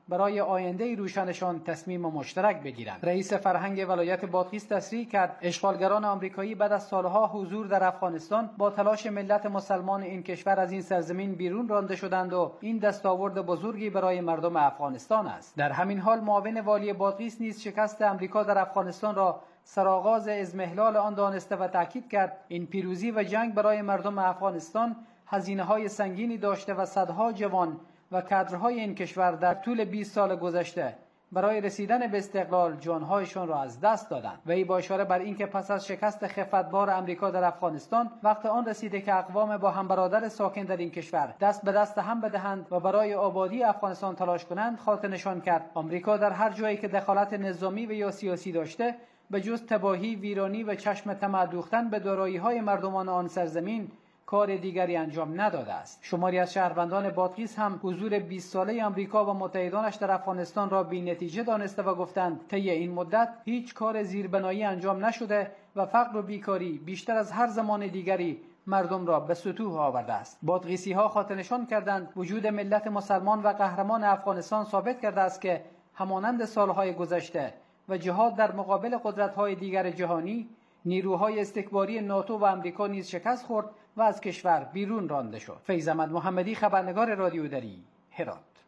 برای آینده روشنشان تصمیم مشترک بگیرند. رئیس فرهنگ ولایت بادغیس تصریح کرد اشغالگران آمریکایی بعد از سالها حضور در افغانستان با تلاش ملت مسلمان این کشور از این سرزمین بیرون رانده شدند و این دستاورد بزرگی برای مردم افغانستان است. در همین حال معاون والی بادغیس نیز شکست آمریکا در افغانستان را سرآغاز اضمحلال آن دانسته و تاکید کرد این پیروزی و جنگ برای مردم افغانستان هزینه‌های سنگینی داشته و صدها جوان و کادرهای این کشور در طول بیست سال گذشته برای رسیدن به استقلال جانهایشان را از دست دادند. وی با اشاره بر اینکه پس از شکست خفتبار آمریکا در افغانستان وقت آن رسیده که اقوام با هم برادر ساکن در این کشور دست به دست هم بدهند و برای آبادی افغانستان تلاش کنند، خاطر نشان کرد آمریکا در هر جایی که دخالت نظامی و یا سیاسی داشته به جز تباهی، ویرانی و چشم طمع دوختن به دارایی‌های مردمان آن سرزمین کار دیگری انجام نداده است. شماری از شهروندان بادغیس هم حضور بیست ساله آمریکا و متحدانش در افغانستان را بی‌نتیجه دانسته و گفتند طی این مدت هیچ کار زیربنایی انجام نشده و فقر و بیکاری بیشتر از هر زمان دیگری مردم را به ستوه آورده است. بادغیسی‌ها خاطر نشان کردند وجود ملت مسلمان و قهرمان افغانستان ثابت کرده است که همانند سالهای گذشته و جهاد در مقابل قدرت‌های دیگر جهانی، نیروهای استکباری ناتو و آمریکا نیز شکست خورد و از کشور بیرون رانده شد. فیض احمد محمدی، خبرنگار رادیو دری، هرات.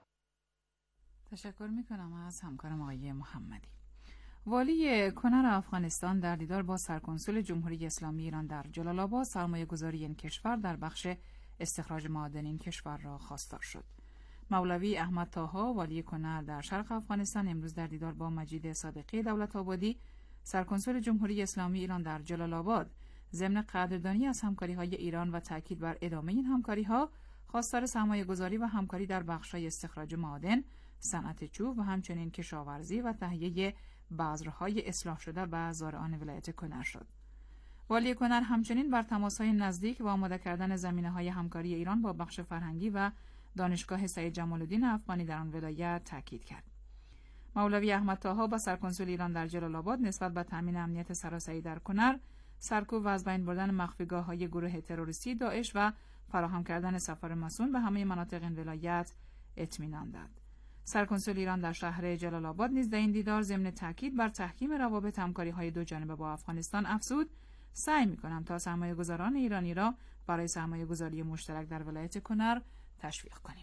تشکر میکنم از همکارم آقای محمدی. والی کنر افغانستان در دیدار با سرکنسول جمهوری اسلامی ایران در جلال آباد سرمایه گذاری این کشور در بخش استخراج معادن این کشور را خواستار شد. مولوی احمد طاها والی کنر در شرق افغانستان امروز در دیدار با مجید صادقی دولت آبادی سرکنسول جمهوری اسلامی ایران در جلال آباد ضمن قدردانی از همکاری‌های ایران و تاکید بر ادامه این همکاری‌ها خواستار سرمایه‌گذاری و همکاری در بخش‌های استخراج معادن، صنعت چوب و همچنین کشاورزی و تهیه بذرهای اصلاح شده به زارعان ولایت کنر شد. والی کنر همچنین بر تماس‌های نزدیک و آماده کردن زمینه‌های همکاری ایران با بخش فرهنگی و دانشگاه سید جمال الدین افغانی در آن ولایت تاکید کرد. مولوی احمد طاها با سرکنسول ایران در جلال آباد نسبت به تامین امنیت سراسری در کنر، سرکوب و از بین بردن مخفیگاه‌های گروه تروریستی داعش و فراهم کردن سفر مسئول به همه مناطق این ولایت اطمینان داد. سرکنسول ایران در شهر جلال آباد نیز در این دیدار ضمن تاکید بر تحکیم روابط همکاری‌های دو جانبه با افغانستان افزود سعی می‌کنم تا سرمایه‌گذاران ایرانی را برای سرمایه‌گذاری مشترک در ولایت کنر تشویق کنیم.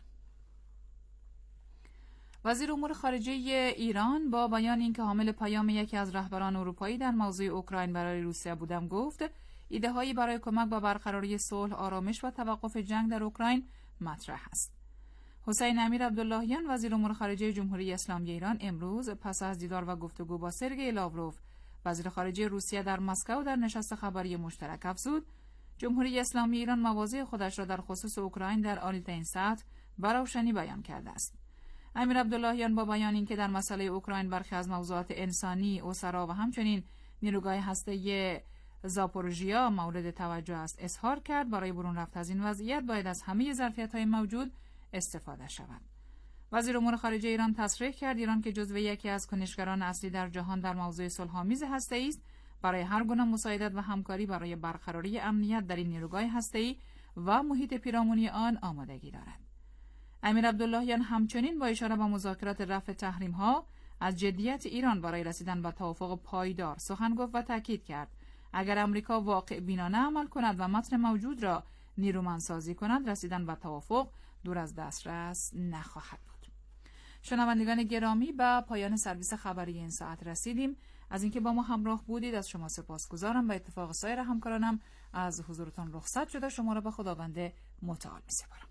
وزیر امور خارجه ایران با بیان اینکه حامل پیام یکی از رهبران اروپایی در موضوع اوکراین برای روسیه بودم گفت ایده‌هایی برای کمک به برقراری صلح، آرامش و توقف جنگ در اوکراین مطرح است. حسین امیر عبداللهیان وزیر امور خارجه جمهوری اسلامی ایران امروز پس از دیدار و گفتگو با سرگئی لاوروف وزیر خارجه روسیه در مسکو در نشست خبری مشترک افزود جمهوری اسلامی ایران مواضع خودش را در خصوص اوکراین در عالی‌ترین سطح به روشنی بیان کرده است. امیر عبداللهیان با بیان اینکه در مسئله اوکراین برخی از موضوعات انسانی، اسرا و همچنین نیروگاه هسته‌ای زاپوروژیا مورد توجه است اظهار کرد برای برون رفت از این وضعیت باید از همه ظرفیت‌های موجود استفاده شود. وزیر امور خارجه ایران تصریح کرد ایران که جزو یکی از کنشگران اصلی در جهان در موضوع صلح‌آمیز هسته‌ای است برای هر گونه مساعدت و همکاری برای برقراری امنیت در این نیروگاه هسته‌ای و محیط پیرامونی آن آمادگی دارد. امیر عبداللهیان همچنین با اشاره به مذاکرات رفع تحریم‌ها از جدیت ایران برای رسیدن به توافق پایدار سخن گفت و تاکید کرد اگر امریکا واقع بینانه عمل کند و متن موجود را نیرومندسازی کند رسیدن به توافق دور از دسترس نخواهد بود. شنوندگان گرامی به پایان سرویس خبری این ساعت رسیدیم. از اینکه با ما همراه بودید از شما سپاسگزارم. به اتفاق سایر همکارانم از حضورتان رخصت شده شما را به خداوند متعال می‌سپارم.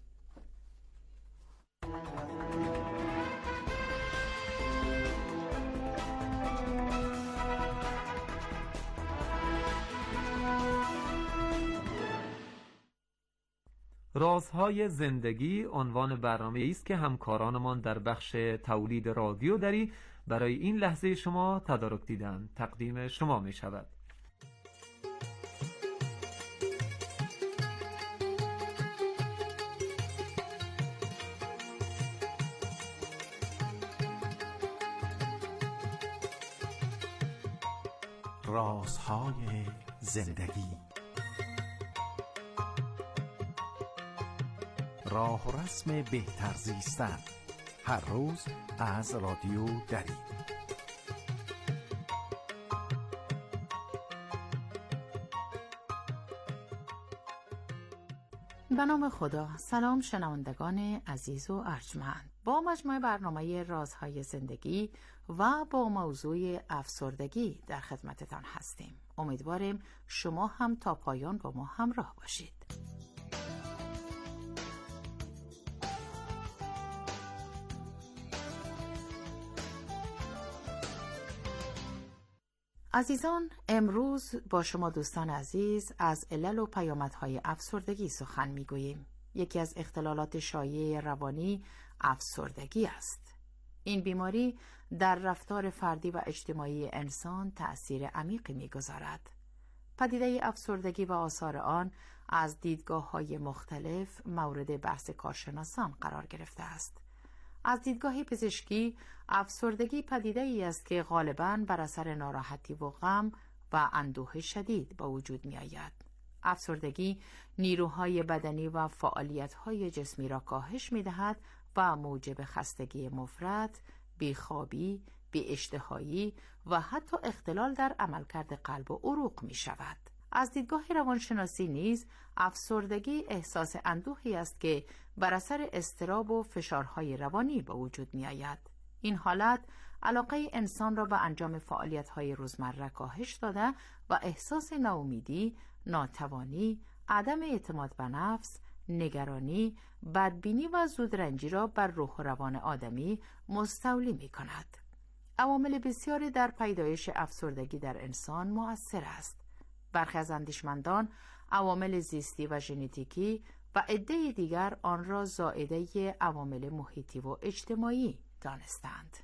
رازهای زندگی عنوان برنامه است که همکارانمان در بخش تولید رادیو دری برای این لحظه شما تدارک دیدن تقدیم شما می شود. رازهای زندگی، راه و رسم بهتر زیستن، هر روز از رادیو دری. به نام خدا. سلام شنوندگان عزیز و ارجمند. با مجموعه برنامه رازهای زندگی و با موضوع افسردگی در خدمتتان هستیم. امیدواریم شما هم تا پایان با ما همراه باشید. عزیزان، امروز با شما دوستان عزیز از علل و پیامدهای افسردگی سخن می‌گوییم. یکی از اختلالات شایع روانی افسردگی است. این بیماری در رفتار فردی و اجتماعی انسان تأثیر عمیقی می‌گذارد. پدیده افسردگی و آثار آن از دیدگاه‌های مختلف مورد بحث کارشناسان قرار گرفته است. از دیدگاه پزشکی، افسردگی پدیده‌ای است که غالباً بر اثر ناراحتی و غم و اندوه شدید با وجود می‌آید. افسردگی نیروهای بدنی و فعالیت‌های جسمی را کاهش می‌دهد و موجب خستگی مفرط، بیخوابی، بی‌اشتهایی و حتی اختلال در عملکرد قلب و عروق می‌شود. از دیدگاه روانشناسی نیز افسردگی احساس اندوهی است که بر اثر اضطراب و فشارهای روانی به وجود می آید. این حالت علاقه انسان را به انجام فعالیت‌های روزمره کاهش داده و احساس ناامیدی، ناتوانی، عدم اعتماد به نفس، نگرانی، بدبینی و زودرنجی را بر روح و روان آدمی مستولی می کند. عوامل بسیاری در پیدایش افسردگی در انسان مؤثر است. برخی از اندیشمندان عوامل زیستی و ژنتیکی و عده دیگر آن را زائده عوامل محیطی و اجتماعی دانستند.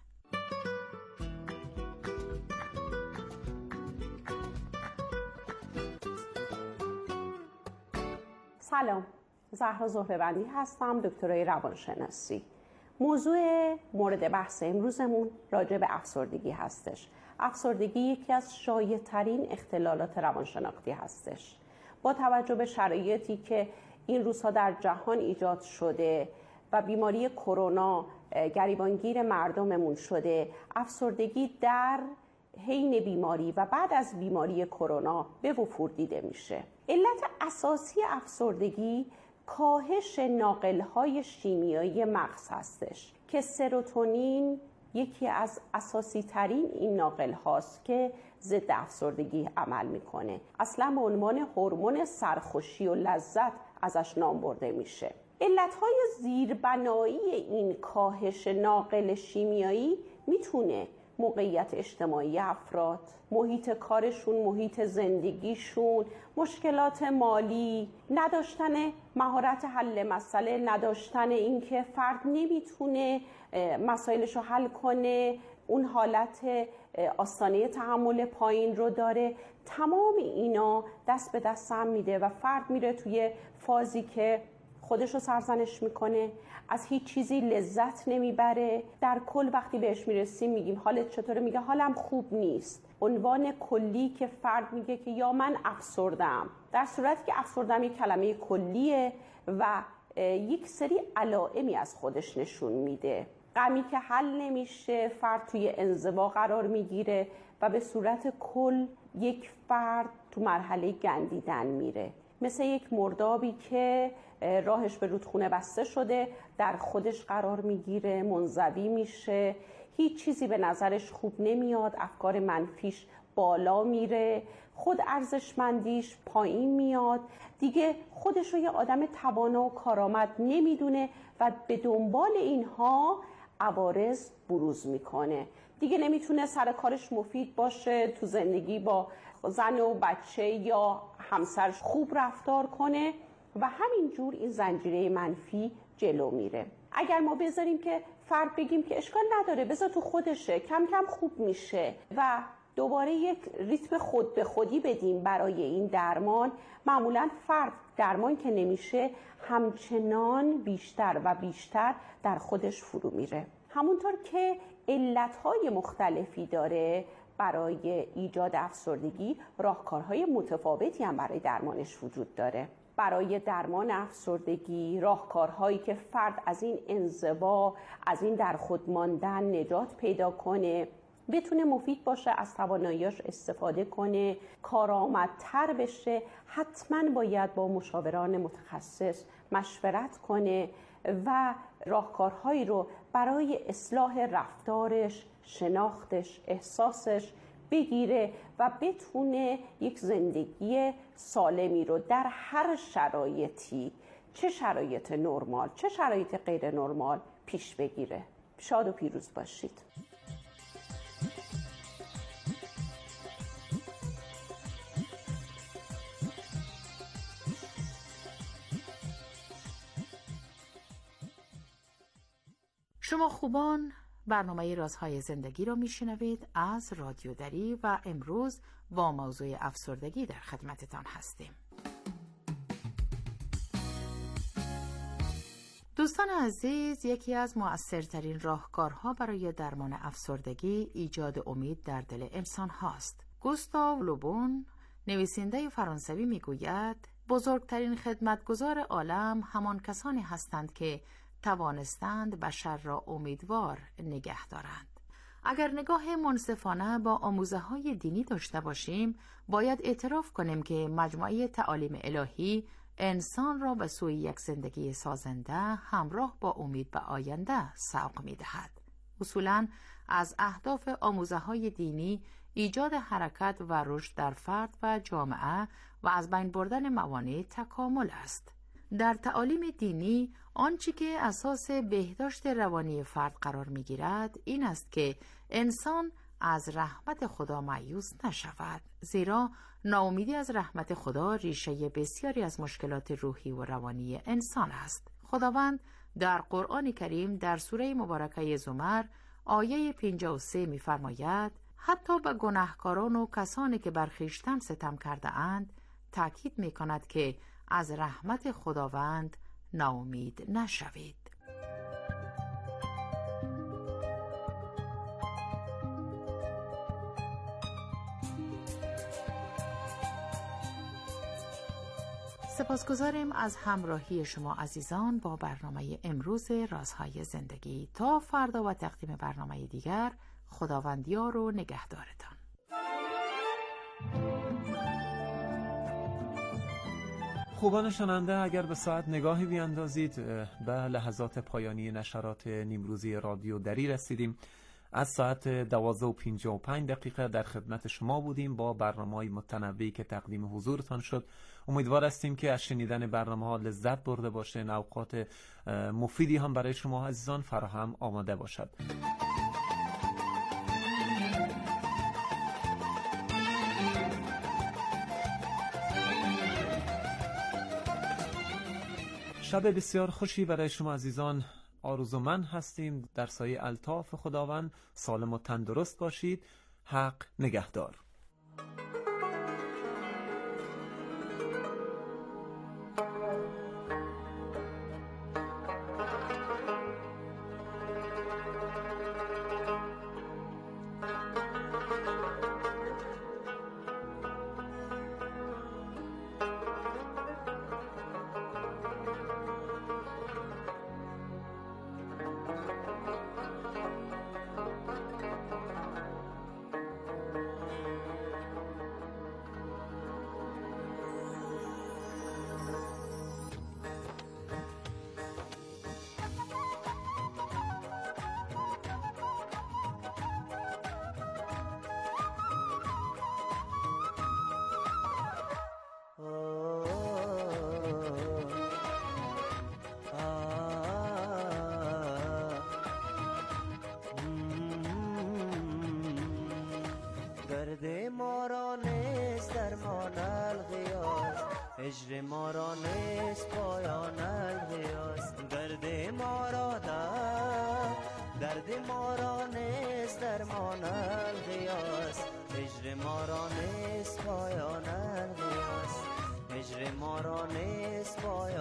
سلام، زهرا زهره‌بندی هستم، دکترای روانشناسی. موضوع مورد بحث امروزمون راجع به افسردگی هستش. افسردگی یکی از شایع‌ترین اختلالات روانشناختی هستش. با توجه به شرایطی که این روزها در جهان ایجاد شده و بیماری کرونا گریبانگیر مردممون شده، افسردگی در حین بیماری و بعد از بیماری کرونا به وفور دیده میشه. علت اساسی افسردگی کاهش ناقل‌های شیمیایی مغز هستش که سروتونین یکی از اساسی ترین این ناقل هاست که ضد افسردگی عمل میکنه. اصلا به عنوان هورمون سرخوشی و لذت ازش نام برده میشه. علتهای زیربنایی این کاهش ناقل شیمیایی میتونه موقعیت اجتماعی افراد، محیط کارشون، محیط زندگیشون، مشکلات مالی، نداشتن مهارت حل مسئله، نداشتن اینکه فرد نمیتونه مسائلش رو حل کنه، اون حالت آستانه تحمل پایین رو داره. تمام اینا دست به دست هم میده و فرد میره توی فازی که خودش رو سرزنش میکنه، از هیچ چیزی لذت نمیبره. در کل وقتی بهش میرسیم میگیم حالت چطوره؟ میگه حالم خوب نیست. عنوان کلی که فرد میگه که یا من افسردم، در صورتی که افسردم یک کلمه کلیه و یک سری علائمی از خودش نشون میده. غمی که حل نمیشه، فرد توی انزوا قرار میگیره و به صورت کل یک فرد تو مرحله گندیدن میره، مثل یک مردابی که راهش به رودخونه بسته شده، در خودش قرار میگیره، منزوی میشه، هیچ چیزی به نظرش خوب نمیاد، افکار منفیش بالا میره، خود ارزشمندیش پایین میاد، دیگه خودش رو یه آدم توانا و کارآمد نمیدونه و به دنبال اینها عوارض بروز میکنه. دیگه نمیتونه سر کارش مفید باشه، تو زندگی با زن و بچه یا همسرش خوب رفتار کنه و همینجور این زنجیره منفی جلو میره. اگر ما بذاریم که فرد بگیم که اشکال نداره، بذار تو خودشه، کم کم خوب میشه و دوباره یک ریتم خود به خودی بدیم برای این درمان، معمولا فرد درمان که نمیشه همچنان بیشتر و بیشتر در خودش فرو میره. همونطور که علتهای مختلفی داره برای ایجاد افسردگی، راهکارهای متفاوتی هم برای درمانش وجود داره. برای درمان افسردگی، راهکارهایی که فرد از این انزوا، از این در خود ماندن نجات پیدا کنه، بتونه مفید باشه، از تواناییاش استفاده کنه، کارآمدتر بشه، حتما باید با مشاوران متخصص مشورت کنه و راهکارهایی رو برای اصلاح رفتارش، شناختش، احساسش بگیره و بتونه یک زندگی سالمی رو در هر شرایطی، چه شرایط نرمال چه شرایط غیر نرمال، پیش بگیره. شاد و پیروز باشید. شما خوبان برنامه رازهای زندگی را میشنوید از رادیو دری و امروز با موضوع افسردگی در خدمتتان هستیم. دوستان عزیز، یکی از مؤثرترین راهکارها برای درمان افسردگی ایجاد امید در دل انسان هاست. گوستاو لوبون نویسنده فرانسوی میگوید بزرگترین خدمتگزار عالم همان کسانی هستند که توانستند بشر را امیدوار نگه دارند. اگر نگاه منصفانه با آموزه های دینی داشته باشیم، باید اعتراف کنیم که مجموعه تعالیم الهی انسان را به سوی یک زندگی سازنده همراه با امید به آینده سوق می دهد. اصولاً از اهداف آموزه های دینی ایجاد حرکت و رشد در فرد و جامعه و از بین بردن موانع تکامل است. در تعالیم دینی آنچه که اساس بهداشت روانی فرد قرار می گیرد این است که انسان از رحمت خدا مایوس نشود، زیرا ناامیدی از رحمت خدا ریشه بسیاری از مشکلات روحی و روانی انسان است. خداوند در قرآن کریم در سوره مبارکه زمر آیه پنجاه و سه می فرماید حتی به گناهکاران و کسانی که بر خویشتن ستم کرده اند تأکید می کند که از رحمت خداوند ناامید نشوید. سپاسگزاریم از همراهی شما عزیزان با برنامه امروز رازهای زندگی. تا فردا و تقدیم برنامه دیگر، خداوند یار و نگهدارتان. خوبان شنونده، اگر به ساعت نگاهی بیاندازید به لحظات پایانی نشرات نیمروزی رادیو دری رسیدیم. از ساعت دوازده و پنجاه و پنج دقیقه در خدمت شما بودیم با برنامه‌های متنوعی که تقدیم حضورتان شد. امیدوار هستیم که از شنیدن برنامه‌ها لذت برده باشین، اوقات مفیدی هم برای شما عزیزان فراهم آماده باشد. شب بسیار خوشی برای شما عزیزان آرزومند هستیم. در سایه الطاف خداوند سالم و تندرست باشید. حق نگهدار. درد ما را نیست درمان الغیاث، هجر ما را نیست